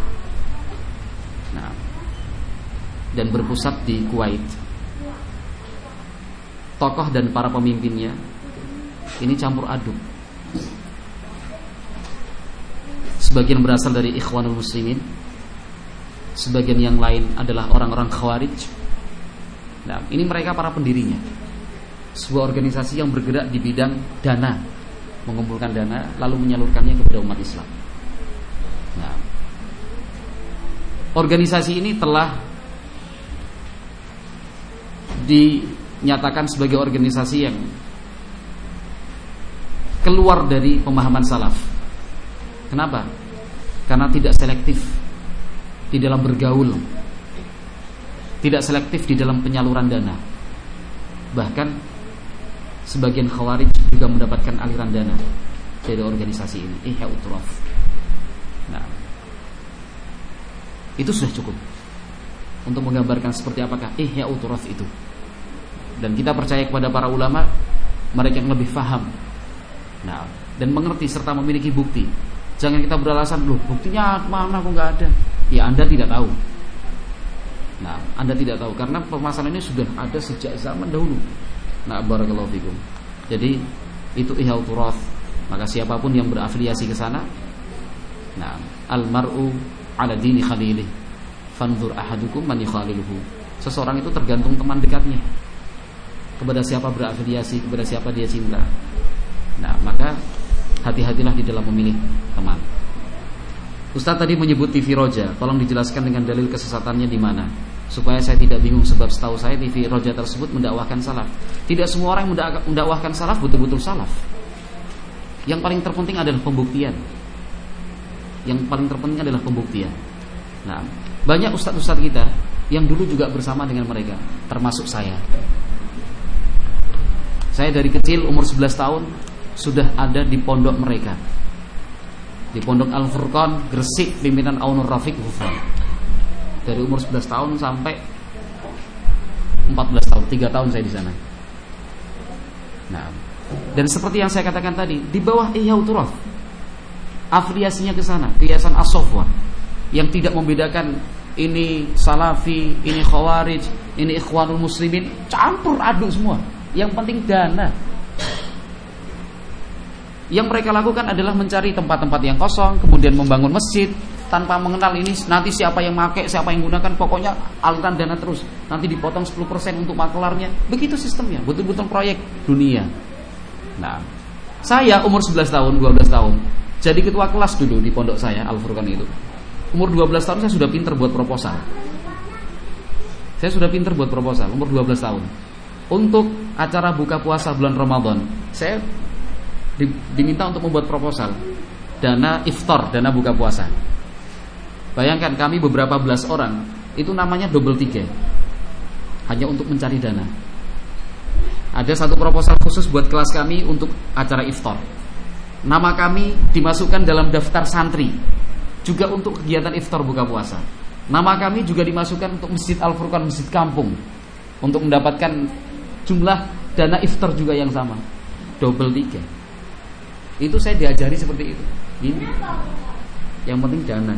S1: nah, dan berpusat di Kuwait. Tokoh dan para pemimpinnya ini campur aduk. Sebagian berasal dari Ikhwanul Muslimin, sebagian yang lain adalah orang-orang Khawarij. Nah, ini mereka para pendirinya. Sebuah organisasi yang bergerak di bidang dana, mengumpulkan dana lalu menyalurkannya kepada umat Islam. Nah, organisasi ini telah dinyatakan sebagai organisasi yang keluar dari pemahaman salaf. Kenapa? Karena tidak selektif di dalam bergaul, tidak selektif di dalam penyaluran dana. Bahkan sebagian Khawarij juga mendapatkan aliran dana dari organisasi ini, Ihya'ut Turath. Nah, itu sudah cukup untuk menggambarkan seperti apakah Ihya'ut Turath itu. Dan kita percaya kepada para ulama, mereka yang lebih faham, nah, dan mengerti serta memiliki bukti. Jangan kita beralasan, loh buktinya mana kok nggak ada. Ya, Anda tidak tahu. Nah, Anda tidak tahu karena permasalahan ini sudah ada sejak zaman dahulu. Nah, barakallahu fikum. Jadi itu Ihya'ut Turath. Maka siapapun yang berafiliasi ke sana, nah, al-mar'u 'ala dini khalilih. Fanzur ahadukum man yukhaliluhu. Seseorang itu tergantung teman dekatnya. Kepada siapa berafiliasi, kepada siapa dia cinta. Nah, maka hati-hatilah di dalam memilih teman. Ustaz tadi menyebut T V Roja, tolong dijelaskan dengan dalil kesesatannya di mana, supaya saya tidak bingung, sebab setahu saya T V Roja tersebut mendakwahkan salaf. Tidak semua orang yang mendakwahkan salaf betul-betul salaf. Yang paling terpenting adalah pembuktian. Yang paling terpenting adalah pembuktian. Nah, banyak ustaz-ustaz kita yang dulu juga bersama dengan mereka, termasuk saya. Saya dari kecil umur sebelas tahun sudah ada di pondok mereka, di pondok Al-Furqan Gresik, pimpinan Aunur Rafiq Hufan. Dari umur sebelas tahun sampai empat belas tahun, tiga tahun saya di sana. Nah, Dan seperti yang saya katakan tadi, di bawah Ihya Turath, afiliasinya ke sana, Yayasan As-Safwa, yang tidak membedakan ini Salafi, ini Khawarij, ini Ikhwanul Muslimin, campur aduk semua. Yang penting dana. Yang mereka lakukan adalah mencari tempat-tempat yang kosong, kemudian membangun masjid tanpa mengenal ini nanti siapa yang pakai, siapa yang gunakan, pokoknya aliran dana terus. Nanti dipotong sepuluh persen untuk makelarnya. Begitu sistemnya, betul-betul proyek dunia. Nah, saya umur sebelas tahun, dua belas tahun, jadi ketua kelas dulu di pondok saya, Al-Furqan itu. Umur dua belas tahun saya sudah pinter buat proposal. Saya sudah pinter buat proposal, umur dua belas tahun. Untuk acara buka puasa bulan Ramadan, saya diminta untuk membuat proposal dana iftar, dana buka puasa. Bayangkan kami beberapa belas orang, itu namanya double tiga, hanya untuk mencari dana. Ada satu proposal khusus buat kelas kami untuk acara iftar. Nama kami dimasukkan dalam daftar santri, juga untuk kegiatan iftar buka puasa. Nama kami juga dimasukkan untuk Masjid Al-Furqan, masjid kampung, untuk mendapatkan jumlah dana iftar juga yang sama, double tiga. Itu saya diajari seperti itu. Ini yang penting dana.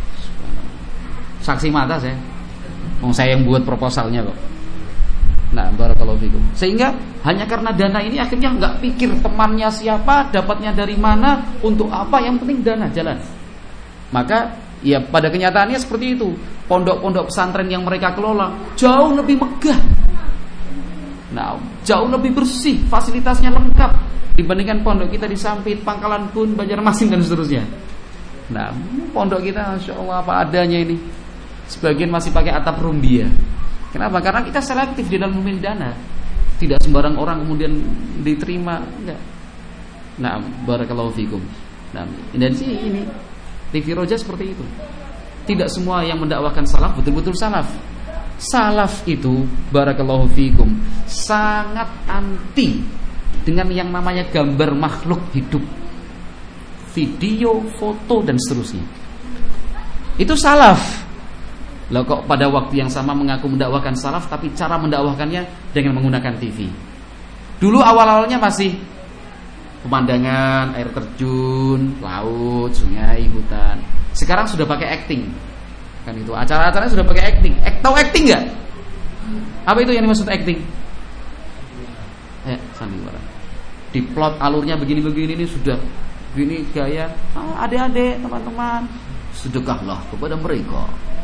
S1: Saksi mata saya. Mau saya yang buat proposalnya kok. Nah, barakallahu fikum. Sehingga hanya karena dana ini akhirnya nggak pikir temannya siapa, dapatnya dari mana, untuk apa, yang penting dana jalan. Maka ya pada kenyataannya seperti itu. Pondok-pondok pesantren yang mereka kelola jauh lebih megah. Nah, jauh lebih bersih, fasilitasnya lengkap dibandingkan pondok kita di Sampit, Pangkalan Bun, Banjarmasin dan seterusnya. Nah, pondok kita Masya Allah apa adanya ini. Sebagian masih pakai atap rumbia. Kenapa? Karena kita selektif di dalam memilih dana. Tidak sembarang orang kemudian diterima. Enggak. Nah, barakallahu fikum. Nah, dan sih ini T V Roja seperti itu. Tidak semua yang mendakwakan salaf betul-betul salaf. Salaf itu barakallahu fikum sangat anti dengan yang namanya gambar makhluk hidup, video, foto dan seterusnya. Itu salaf. Lah kok pada waktu yang sama mengaku mendakwakan salaf, tapi cara mendakwakannya dengan menggunakan T V. Dulu awal-awalnya masih pemandangan, air terjun, laut, sungai, hutan. Sekarang sudah pakai acting. Kan itu acara-acaranya sudah pakai acting. Act, tahu acting enggak? Apa itu yang dimaksud acting? Eh, sandiwara. Diplot alurnya begini-begini, ini sudah begini gaya. Ah, adik-adik, teman-teman, sedekahlah kepada mereka.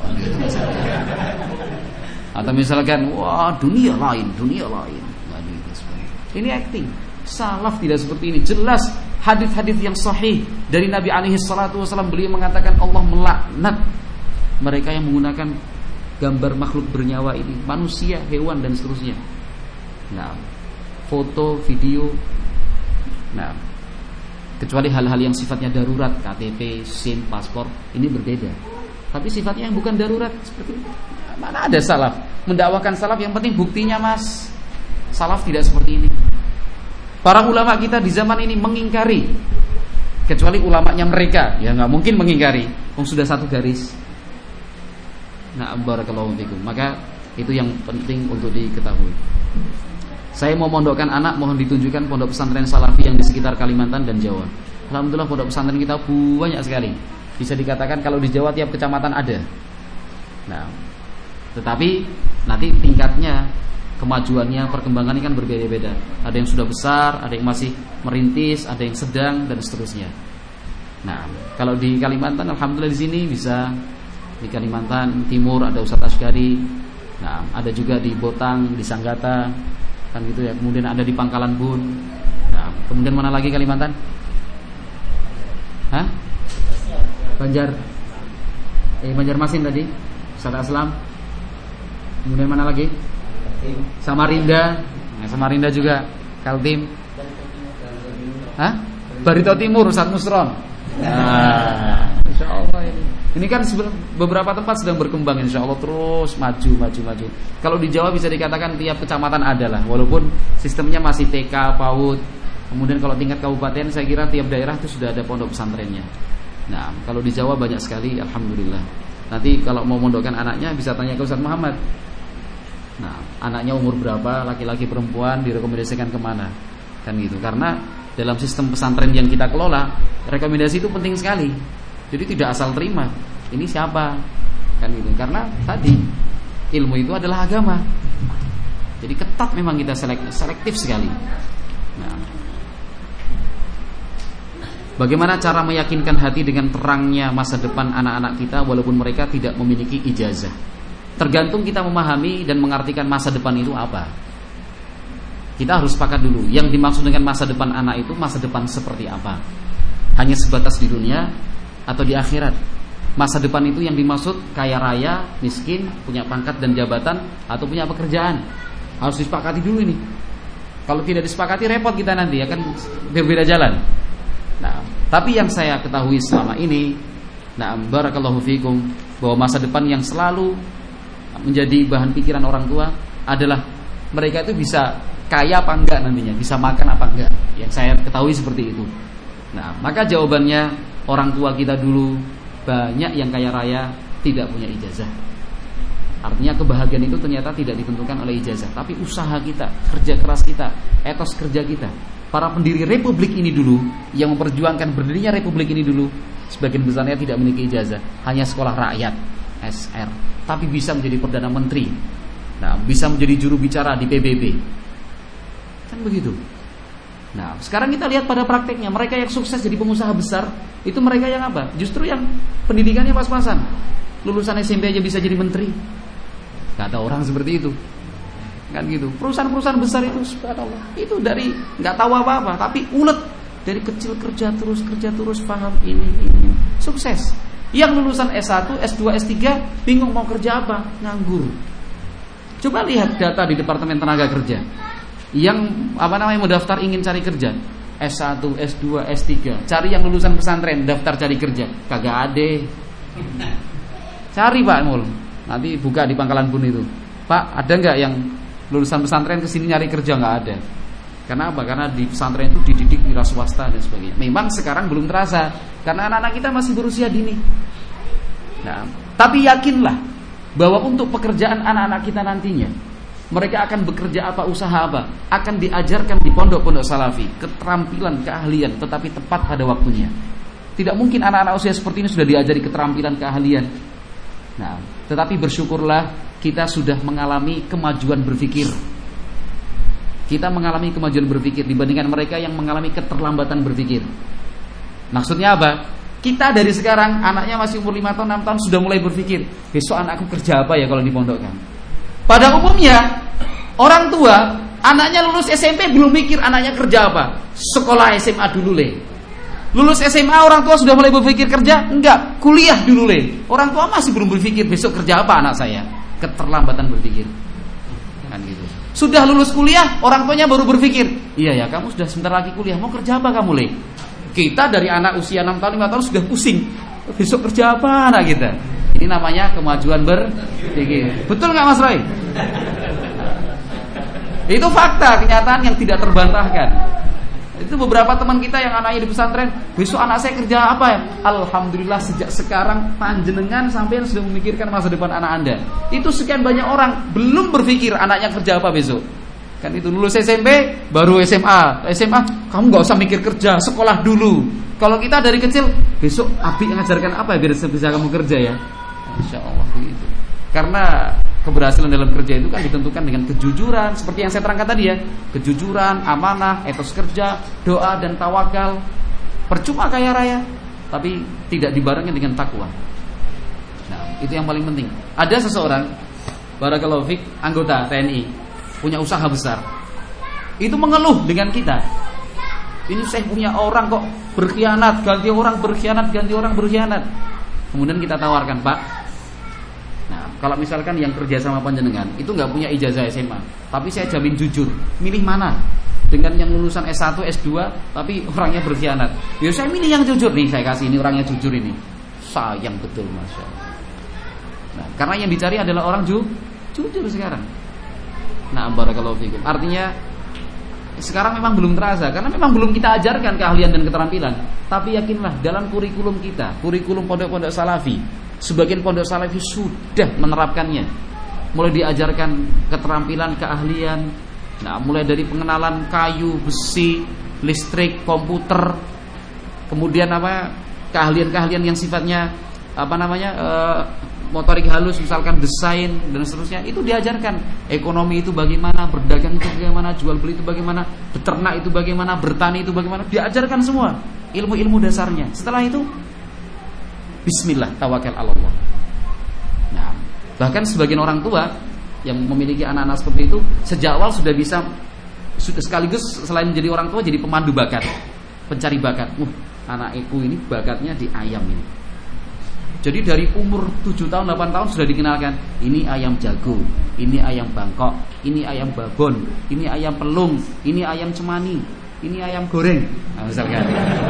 S1: Atau misalkan, wah dunia lain, dunia lain. Ini acting. Salaf tidak seperti ini. Jelas hadis-hadis yang sahih dari Nabi alaihi salatu wasallam, beliau mengatakan Allah melaknat mereka yang menggunakan gambar makhluk bernyawa ini, manusia, hewan dan seterusnya. Nah, foto, video. Nah, kecuali hal-hal yang sifatnya darurat, K T P, SIM, paspor, ini berbeda. Tapi sifatnya yang bukan darurat seperti itu, mana ada salaf mendakwakan salaf, yang penting buktinya mas. Salaf tidak seperti ini. Para ulama kita di zaman ini mengingkari, kecuali ulamanya mereka, ya nggak mungkin mengingkari, oh, sudah satu garis. Nah, barakallahu fikum. Maka itu yang penting untuk diketahui. Saya mau mondokkan anak, mohon ditunjukkan pondok pesantren salafi yang di sekitar Kalimantan dan Jawa. Alhamdulillah pondok pesantren kita banyak sekali. Bisa dikatakan kalau di Jawa tiap kecamatan ada. Nah, tetapi nanti tingkatnya, kemajuannya, perkembangannya kan berbeda-beda. Ada yang sudah besar, ada yang masih merintis, ada yang sedang dan seterusnya. Nah, kalau di Kalimantan alhamdulillah di sini bisa, di Kalimantan Timur ada Ustadz Asy'ari. Nah, ada juga di Botang, di Sanggata, kan gitu ya. Kemudian ada di Pangkalan Bun. Nah, kemudian mana lagi Kalimantan? Hah? Banjar. Eh Banjarmasin tadi, Ustadz Aslam. Kemudian mana lagi? Samarinda. Nah, Samarinda juga Kaltim. Hah? Barito Timur Ustadz Musron. Nah, insyaallah ini. Ini kan beberapa tempat sedang berkembang, insyaallah terus maju maju maju. Kalau di Jawa bisa dikatakan tiap kecamatan ada lah, walaupun sistemnya masih T K, PAUD. Kemudian kalau tingkat kabupaten saya kira tiap daerah itu sudah ada pondok pesantrennya. Nah, kalau di Jawa banyak sekali, alhamdulillah. Nanti kalau mau mondokkan anaknya bisa tanya ke Ustaz Muhammad. Nah, anaknya umur berapa, laki-laki perempuan, direkomendasikan kemana. Kan gitu. Karena dalam sistem pesantren yang kita kelola, rekomendasi itu penting sekali. Jadi tidak asal terima. Ini siapa? Kan gitu. Karena tadi ilmu itu adalah agama. Jadi ketat memang kita selek- selektif sekali. Nah, bagaimana cara meyakinkan hati dengan terangnya masa depan anak-anak kita walaupun mereka tidak memiliki ijazah? Tergantung kita memahami dan mengartikan masa depan itu apa. Kita harus sepakat dulu, yang dimaksud dengan masa depan anak itu masa depan seperti apa? Hanya sebatas di dunia atau di akhirat? Masa depan itu yang dimaksud kaya raya, miskin, punya pangkat dan jabatan, atau punya pekerjaan? Harus disepakati dulu ini. Kalau tidak disepakati repot kita nanti, akan berbeda jalan. Nah, tapi yang saya ketahui selama ini, nah, barakallahu fikum, bahwa masa depan yang selalu menjadi bahan pikiran orang tua adalah mereka itu bisa kaya apa enggak nantinya, bisa makan apa enggak. Yang saya ketahui seperti itu. Nah, maka jawabannya orang tua kita dulu banyak yang kaya raya tidak punya ijazah. Artinya kebahagiaan itu ternyata tidak ditentukan oleh ijazah, tapi usaha kita, kerja keras kita, etos kerja kita. Para pendiri republik ini dulu yang memperjuangkan berdirinya republik ini dulu, sebagian besarnya tidak memiliki ijazah, hanya sekolah rakyat S R, tapi bisa menjadi perdana menteri. Nah, bisa menjadi juru bicara di P B B. Kan begitu. Nah, sekarang kita lihat pada prakteknya, mereka yang sukses jadi pengusaha besar, itu mereka yang apa? Justru yang pendidikannya pas-pasan. Lulusan S M P aja bisa jadi menteri. Kata orang seperti itu. Kan gitu. Perusahaan-perusahaan besar itu subhanallah, itu dari enggak tahu apa-apa, tapi ulet dari kecil kerja terus, kerja terus, paham ini, ini. Sukses. Yang lulusan S satu, S dua, S tiga bingung mau kerja apa, nganggur. Coba lihat data di Departemen Tenaga Kerja. Yang apa namanya mendaftar ingin cari kerja, S satu, S dua, S tiga. Cari yang lulusan pesantren, daftar cari kerja, kagak ada. Cari Pak Mul. Nanti buka di Pangkalan Bun itu. Pak, ada enggak yang lulusan pesantren kesini nyari kerja? Enggak ada. Karena apa? Karena di pesantren itu dididik wira swasta dan sebagainya. Memang sekarang belum terasa karena anak-anak kita masih berusia dini. Nah, tapi yakinlah bahwa untuk pekerjaan anak-anak kita nantinya, mereka akan bekerja apa, usaha apa, akan diajarkan di pondok-pondok salafi, keterampilan, keahlian, tetapi tepat pada waktunya. Tidak mungkin anak-anak usia seperti ini sudah diajari keterampilan, keahlian. Nah, tetapi bersyukurlah kita sudah mengalami kemajuan berpikir. Kita mengalami kemajuan berpikir dibandingkan mereka yang mengalami keterlambatan berpikir. Maksudnya apa? Kita dari sekarang, anaknya masih umur lima tahun, enam tahun sudah mulai berpikir, besok anakku kerja apa ya kalau dipondokkan. Pada umumnya orang tua, anaknya lulus S M P belum mikir anaknya kerja apa. Sekolah S M A dulu le. Lulus S M A orang tua sudah mulai berpikir kerja? Enggak, kuliah dulu le. Orang tua masih belum berpikir besok kerja apa anak saya. Keterlambatan berpikir. Kan gitu. Sudah lulus kuliah, orang tuanya baru berpikir, iya ya kamu sudah sebentar lagi kuliah, mau kerja apa kamu le? Kita dari anak usia enam tahun, lima tahun sudah pusing, besok kerja apa anak kita? Ini namanya kemajuan berpikir. Betul nggak Mas Roy? Itu fakta, kenyataan yang tidak terbantahkan. Itu beberapa teman kita yang anaknya di pesantren, besok anak saya kerja apa ya? Alhamdulillah sejak sekarang panjenengan sampai sudah memikirkan masa depan anak Anda. Itu sekian banyak orang belum berpikir anaknya kerja apa besok. Kan itu lulus S M P baru S M A. S M A kamu nggak usah mikir kerja, sekolah dulu. Kalau kita dari kecil, besok Abi ngajarkan apa ya biar bisa kamu kerja ya? Insya Allah begitu. Karena keberhasilan dalam kerja itu kan ditentukan dengan kejujuran, seperti yang saya terangkan tadi ya, kejujuran, amanah, etos kerja, doa dan tawakal. Percuma kaya raya, tapi tidak dibarengi dengan takwa. Nah, itu yang paling penting. Ada seseorang, barakallahu fik, anggota T N I, punya usaha besar. Itu mengeluh dengan kita. Ini saya punya orang kok berkhianat, ganti orang berkhianat, ganti orang berkhianat. Kemudian kita tawarkan, Pak, nah, kalau misalkan yang kerja sama panjenengan itu nggak punya ijazah S M A, tapi saya jamin jujur, milih mana? Dengan yang lulusan S satu, S dua, tapi orangnya berkhianat. Ya saya milih yang jujur nih, saya kasih ini orangnya jujur ini. Sayang betul Masya Allah. Nah, karena yang dicari adalah orang ju, jujur sekarang. Nah, barakallahu fikum. Artinya sekarang memang belum terasa karena memang belum kita ajarkan keahlian dan keterampilan. Tapi yakinlah dalam kurikulum kita, kurikulum pondok-pondok salafi, sebagian pondok salafi sudah menerapkannya. Mulai diajarkan keterampilan, keahlian, Nah, mulai dari pengenalan kayu, besi, listrik, komputer, kemudian apa keahlian-keahlian yang sifatnya apa namanya e, motorik halus, misalkan desain dan seterusnya, itu diajarkan. Ekonomi itu bagaimana, berdagang itu bagaimana, jual beli itu bagaimana, beternak itu bagaimana, bertani itu bagaimana, diajarkan semua ilmu-ilmu dasarnya. Setelah itu bismillah, tawakal Allah. Nah, bahkan sebagian orang tua yang memiliki anak-anak seperti itu sejak awal sudah bisa, sudah sekaligus selain menjadi orang tua jadi pemandu bakat, pencari bakat. Uh, anakku ini bakatnya di ayam ini. Jadi dari umur tujuh tahun, delapan tahun sudah dikenalkan, ini ayam jago, ini ayam Bangkok, ini ayam babon, ini ayam pelung, ini ayam cemani, ini ayam goreng. Nah, misalkan.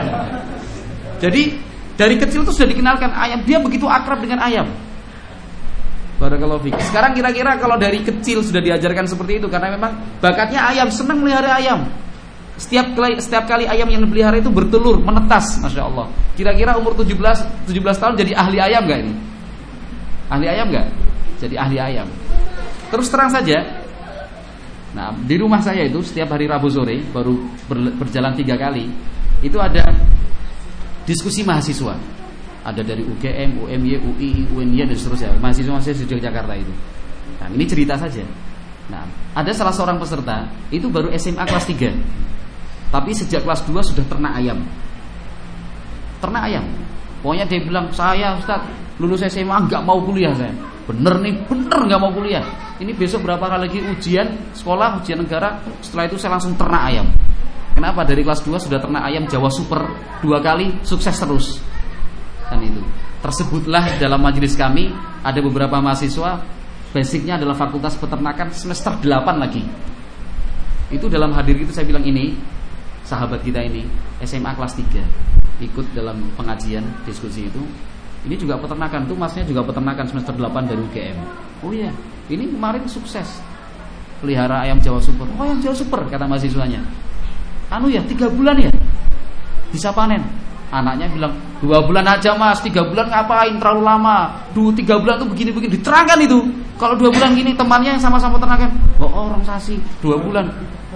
S1: Jadi dari kecil itu sudah dikenalkan ayam, dia begitu akrab dengan ayam. Barakallahu fiik. Sekarang kira-kira kalau dari kecil sudah diajarkan seperti itu, karena memang bakatnya ayam, senang melihara ayam. Setiap kali, setiap kali ayam yang dipelihara itu bertelur, menetas, masya Allah. Kira-kira umur tujuh belas tahun jadi ahli ayam gak ini? Ahli ayam gak? Jadi ahli ayam. Terus terang saja, nah di rumah saya itu setiap hari Rabu sore, baru berjalan tiga kali, itu ada diskusi mahasiswa. Ada dari U G M, U M Y, U I, U N Y dan seterusnya. Mahasiswa-mahasiswa di Jakarta itu. Nah, ini cerita saja. Nah, ada salah seorang peserta itu baru S M A kelas tiga. Tapi sejak kelas dua sudah ternak ayam. Ternak ayam. Pokoknya dia bilang, "Saya Ustaz, lulus S M A enggak mau kuliah saya." Bener nih, bener enggak mau kuliah. Ini besok berapa kali lagi ujian sekolah, ujian negara, setelah itu saya langsung ternak ayam. Kenapa? Dari kelas dua sudah ternak ayam Jawa Super dua kali, sukses terus. Kan itu. Tersebutlah dalam majelis kami ada beberapa mahasiswa, basicnya adalah fakultas peternakan semester delapan lagi. Itu dalam hadir itu saya bilang, ini sahabat kita ini S M A kelas tiga, ikut dalam pengajian diskusi itu. Ini juga peternakan, tuh masnya juga peternakan semester delapan dari U G M. Oh iya, ini kemarin sukses pelihara ayam Jawa Super. Oh, ayam Jawa Super, kata mahasiswanya. Anu ya, tiga bulan ya bisa panen. Anaknya bilang, dua bulan aja mas, tiga bulan ngapain, terlalu lama. Duh, tiga bulan tuh begini-begini, diterangkan itu. Kalau dua bulan gini, temannya yang sama-sama peternakan, oh, oh orang sasi, dua bulan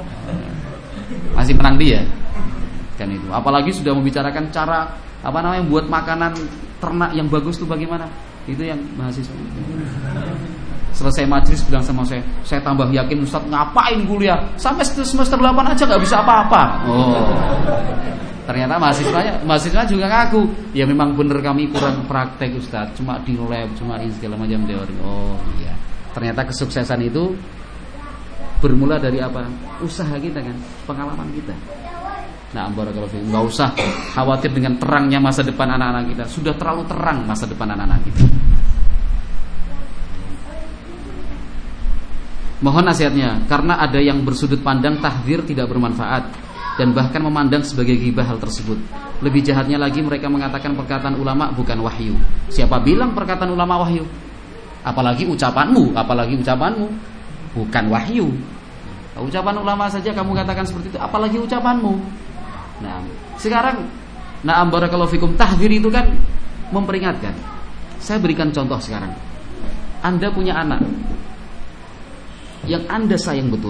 S1: masih menang dia. Kan itu. Apalagi sudah membicarakan cara apa namanya buat makanan ternak yang bagus tuh bagaimana. Itu yang mahasiswa. Selesai majelis bilang sama saya, saya tambah yakin Ustaz, ngapain kuliah sampai semester delapan aja nggak bisa apa-apa. Oh. Ternyata mahasiswanya, mahasiswa juga ngaku, ya memang benar kami kurang praktek Ustaz, cuma di lab, cuma ini segala macam teori. Oh iya. Ternyata kesuksesan itu bermula dari apa? Usaha kita kan, pengalaman kita. Nah, barakallahu fiikum. Enggak usah khawatir dengan terangnya masa depan anak-anak kita. Sudah terlalu terang masa depan anak-anak kita. Mohon nasihatnya, karena ada yang bersudut pandang tahdzir tidak bermanfaat dan bahkan memandang sebagai ghibah hal tersebut. Lebih jahatnya lagi mereka mengatakan perkataan ulama bukan wahyu. Siapa bilang perkataan ulama wahyu? Apalagi ucapanmu, apalagi ucapanmu bukan wahyu. Ucapan ulama saja kamu katakan seperti itu, apalagi ucapanmu. Nah, sekarang na'am barakallahu fikum, tahdzir itu kan memperingatkan. Saya berikan contoh sekarang. Anda punya anak yang Anda sayang betul.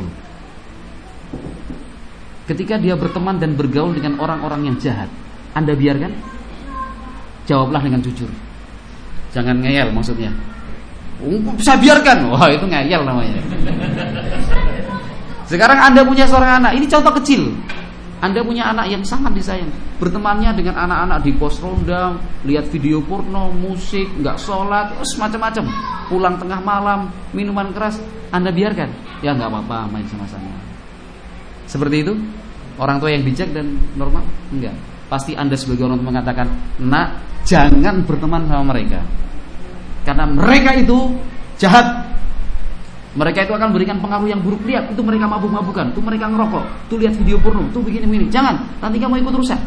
S1: Ketika dia berteman dan bergaul dengan orang-orang yang jahat, Anda biarkan? Jawablah dengan jujur. Jangan ngeyel maksudnya. Saya biarkan. Wah, itu ngeyel namanya. Sekarang Anda punya seorang anak. Ini contoh kecil. Anda punya anak yang sangat disayang, bertemannya dengan anak-anak di pos ronda, lihat video porno, musik, nggak sholat, semacam-macam. Pulang tengah malam, minuman keras, Anda biarkan? Ya nggak apa-apa, main sama-sama. Seperti itu, orang tua yang bijak dan normal? Enggak. Pasti Anda sebagai orang tua mengatakan, nak, jangan berteman sama mereka, karena mereka itu jahat. Mereka itu akan berikan pengaruh yang buruk. Lihat, itu mereka mabuk-mabukan, itu mereka ngerokok, tuh lihat video porno, tuh begini-begini. Jangan, nanti kamu ikut rusak.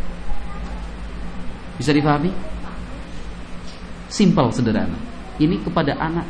S1: Bisa dipahami? Simple, sederhana. Ini kepada anak,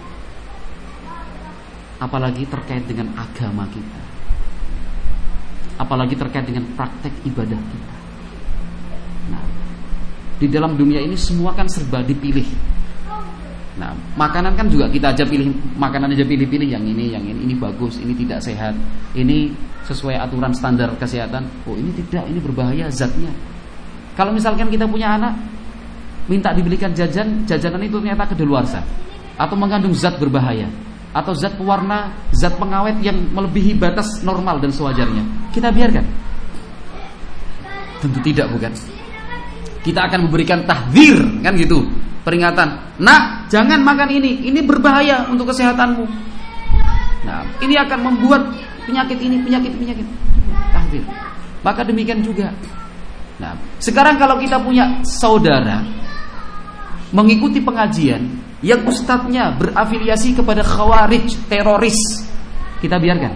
S1: apalagi terkait dengan agama kita, apalagi terkait dengan praktek ibadah kita. Nah, di dalam dunia ini semua kan serba dipilih. Nah, makanan kan juga kita aja pilih, makanan aja pilih-pilih, yang ini, yang ini, ini bagus, ini tidak sehat, ini sesuai aturan standar kesehatan. Oh, ini tidak, ini berbahaya zatnya. Kalau misalkan kita punya anak, minta dibelikan jajan, jajanan itu ternyata kedaluarsa atau mengandung zat berbahaya atau zat pewarna, zat pengawet yang melebihi batas normal dan sewajarnya, kita biarkan? Tentu tidak, bukan? Kita akan memberikan tahdzir, kan gitu. Peringatan, nak, jangan makan ini, ini berbahaya untuk kesehatanmu. Nah, ini akan membuat penyakit ini, penyakit, penyakit. Tahdzir. Maka demikian juga. Nah, sekarang kalau kita punya saudara mengikuti pengajian yang ustadznya berafiliasi kepada khawarij, teroris, kita biarkan?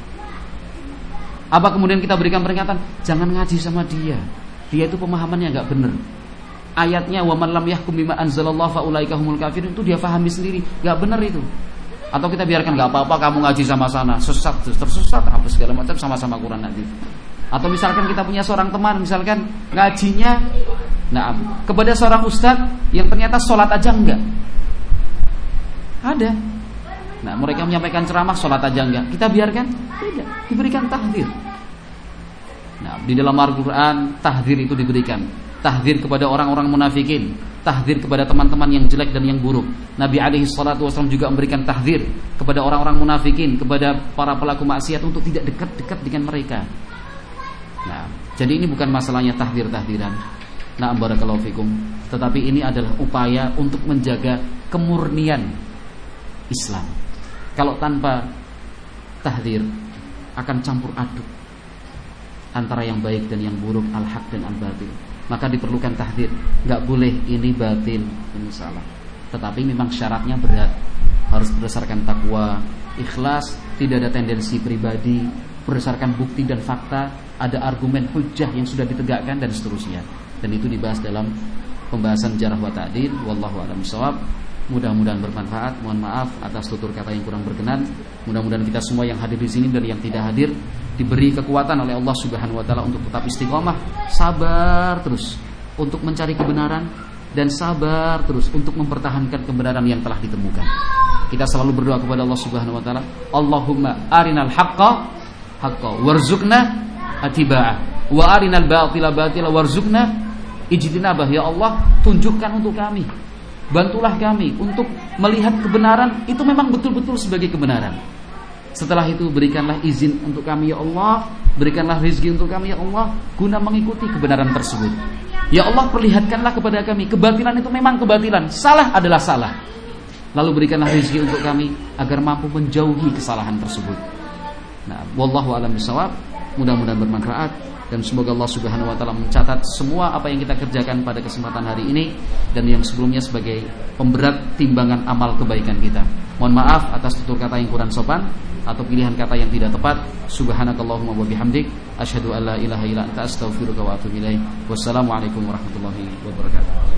S1: Apa kemudian kita berikan peringatan, jangan ngaji sama dia, dia itu pemahamannya nggak benar. Ayatnya wa man lam yahkum bima anzalallahu fa ulaika humul kafirun, itu dia pahami sendiri, enggak benar itu. Atau kita biarkan, enggak apa-apa kamu ngaji sama sana, sesat tersesat apa segala macam, sama-sama Quran nanti. Atau misalkan kita punya seorang teman, misalkan ngajinya nah kepada seorang ustadz yang ternyata sholat aja enggak. Ada. Nah, mereka menyampaikan ceramah sholat aja enggak. Kita biarkan? Tidak, diberikan tahdzir. Nah, di dalam Al-Qur'an tahdzir itu diberikan. Tahdzir kepada orang-orang munafikin, tahdzir kepada teman-teman yang jelek dan yang buruk. Nabi alaihi salatu wasallam juga memberikan tahdzir kepada orang-orang munafikin, kepada para pelaku maksiat untuk tidak dekat-dekat dengan mereka. Nah, jadi ini bukan masalahnya tahdzir-tahdziran. Nah, barakallahu fikum, tetapi ini adalah upaya untuk menjaga kemurnian Islam. Kalau tanpa tahdzir akan campur aduk antara yang baik dan yang buruk, al-haq dan al-batil. Maka diperlukan tahdzir. Enggak boleh ini batil, ini salah. Tetapi memang syaratnya berat. Harus berdasarkan takwa, ikhlas, tidak ada tendensi pribadi, berdasarkan bukti dan fakta, ada argumen hujjah yang sudah ditegakkan dan seterusnya. Dan itu dibahas dalam pembahasan jarh wa ta'dil. Wallahu a'lam bishawab. Mudah-mudahan bermanfaat. Mohon maaf atas tutur kata yang kurang berkenan. Mudah-mudahan kita semua yang hadir di sini dan yang tidak hadir diberi kekuatan oleh Allah Subhanahu wa taala untuk tetap istiqomah, sabar terus untuk mencari kebenaran dan sabar terus untuk mempertahankan kebenaran yang telah ditemukan. Kita selalu berdoa kepada Allah Subhanahu wa taala, Allahumma arinal haqqa haqqa warzuqna attiba'ah wa arinal batila batila warzuqna ijtinabah. Ya Allah, tunjukkan untuk kami, bantulah kami untuk melihat kebenaran itu memang betul-betul sebagai kebenaran. Setelah itu berikanlah izin untuk kami ya Allah, berikanlah rezeki untuk kami ya Allah, guna mengikuti kebenaran tersebut. Ya Allah, perlihatkanlah kepada kami kebatilan itu memang kebatilan, salah adalah salah. Lalu berikanlah rezeki untuk kami agar mampu menjauhi kesalahan tersebut. Nah, wallahu a'lam bishawab. Mudah-mudahan bermanfaat dan semoga Allah Subhanahu wa taala mencatat semua apa yang kita kerjakan pada kesempatan hari ini dan yang sebelumnya sebagai pemberat timbangan amal kebaikan kita. Mohon maaf atas tutur kata yang kurang sopan atau pilihan kata yang tidak tepat. Subhanakallahumma wa bihamdik asyhadu an la ilaha illa anta astaghfiruka wa atubu ilaik. Wassalamualaikum warahmatullahi wabarakatuh.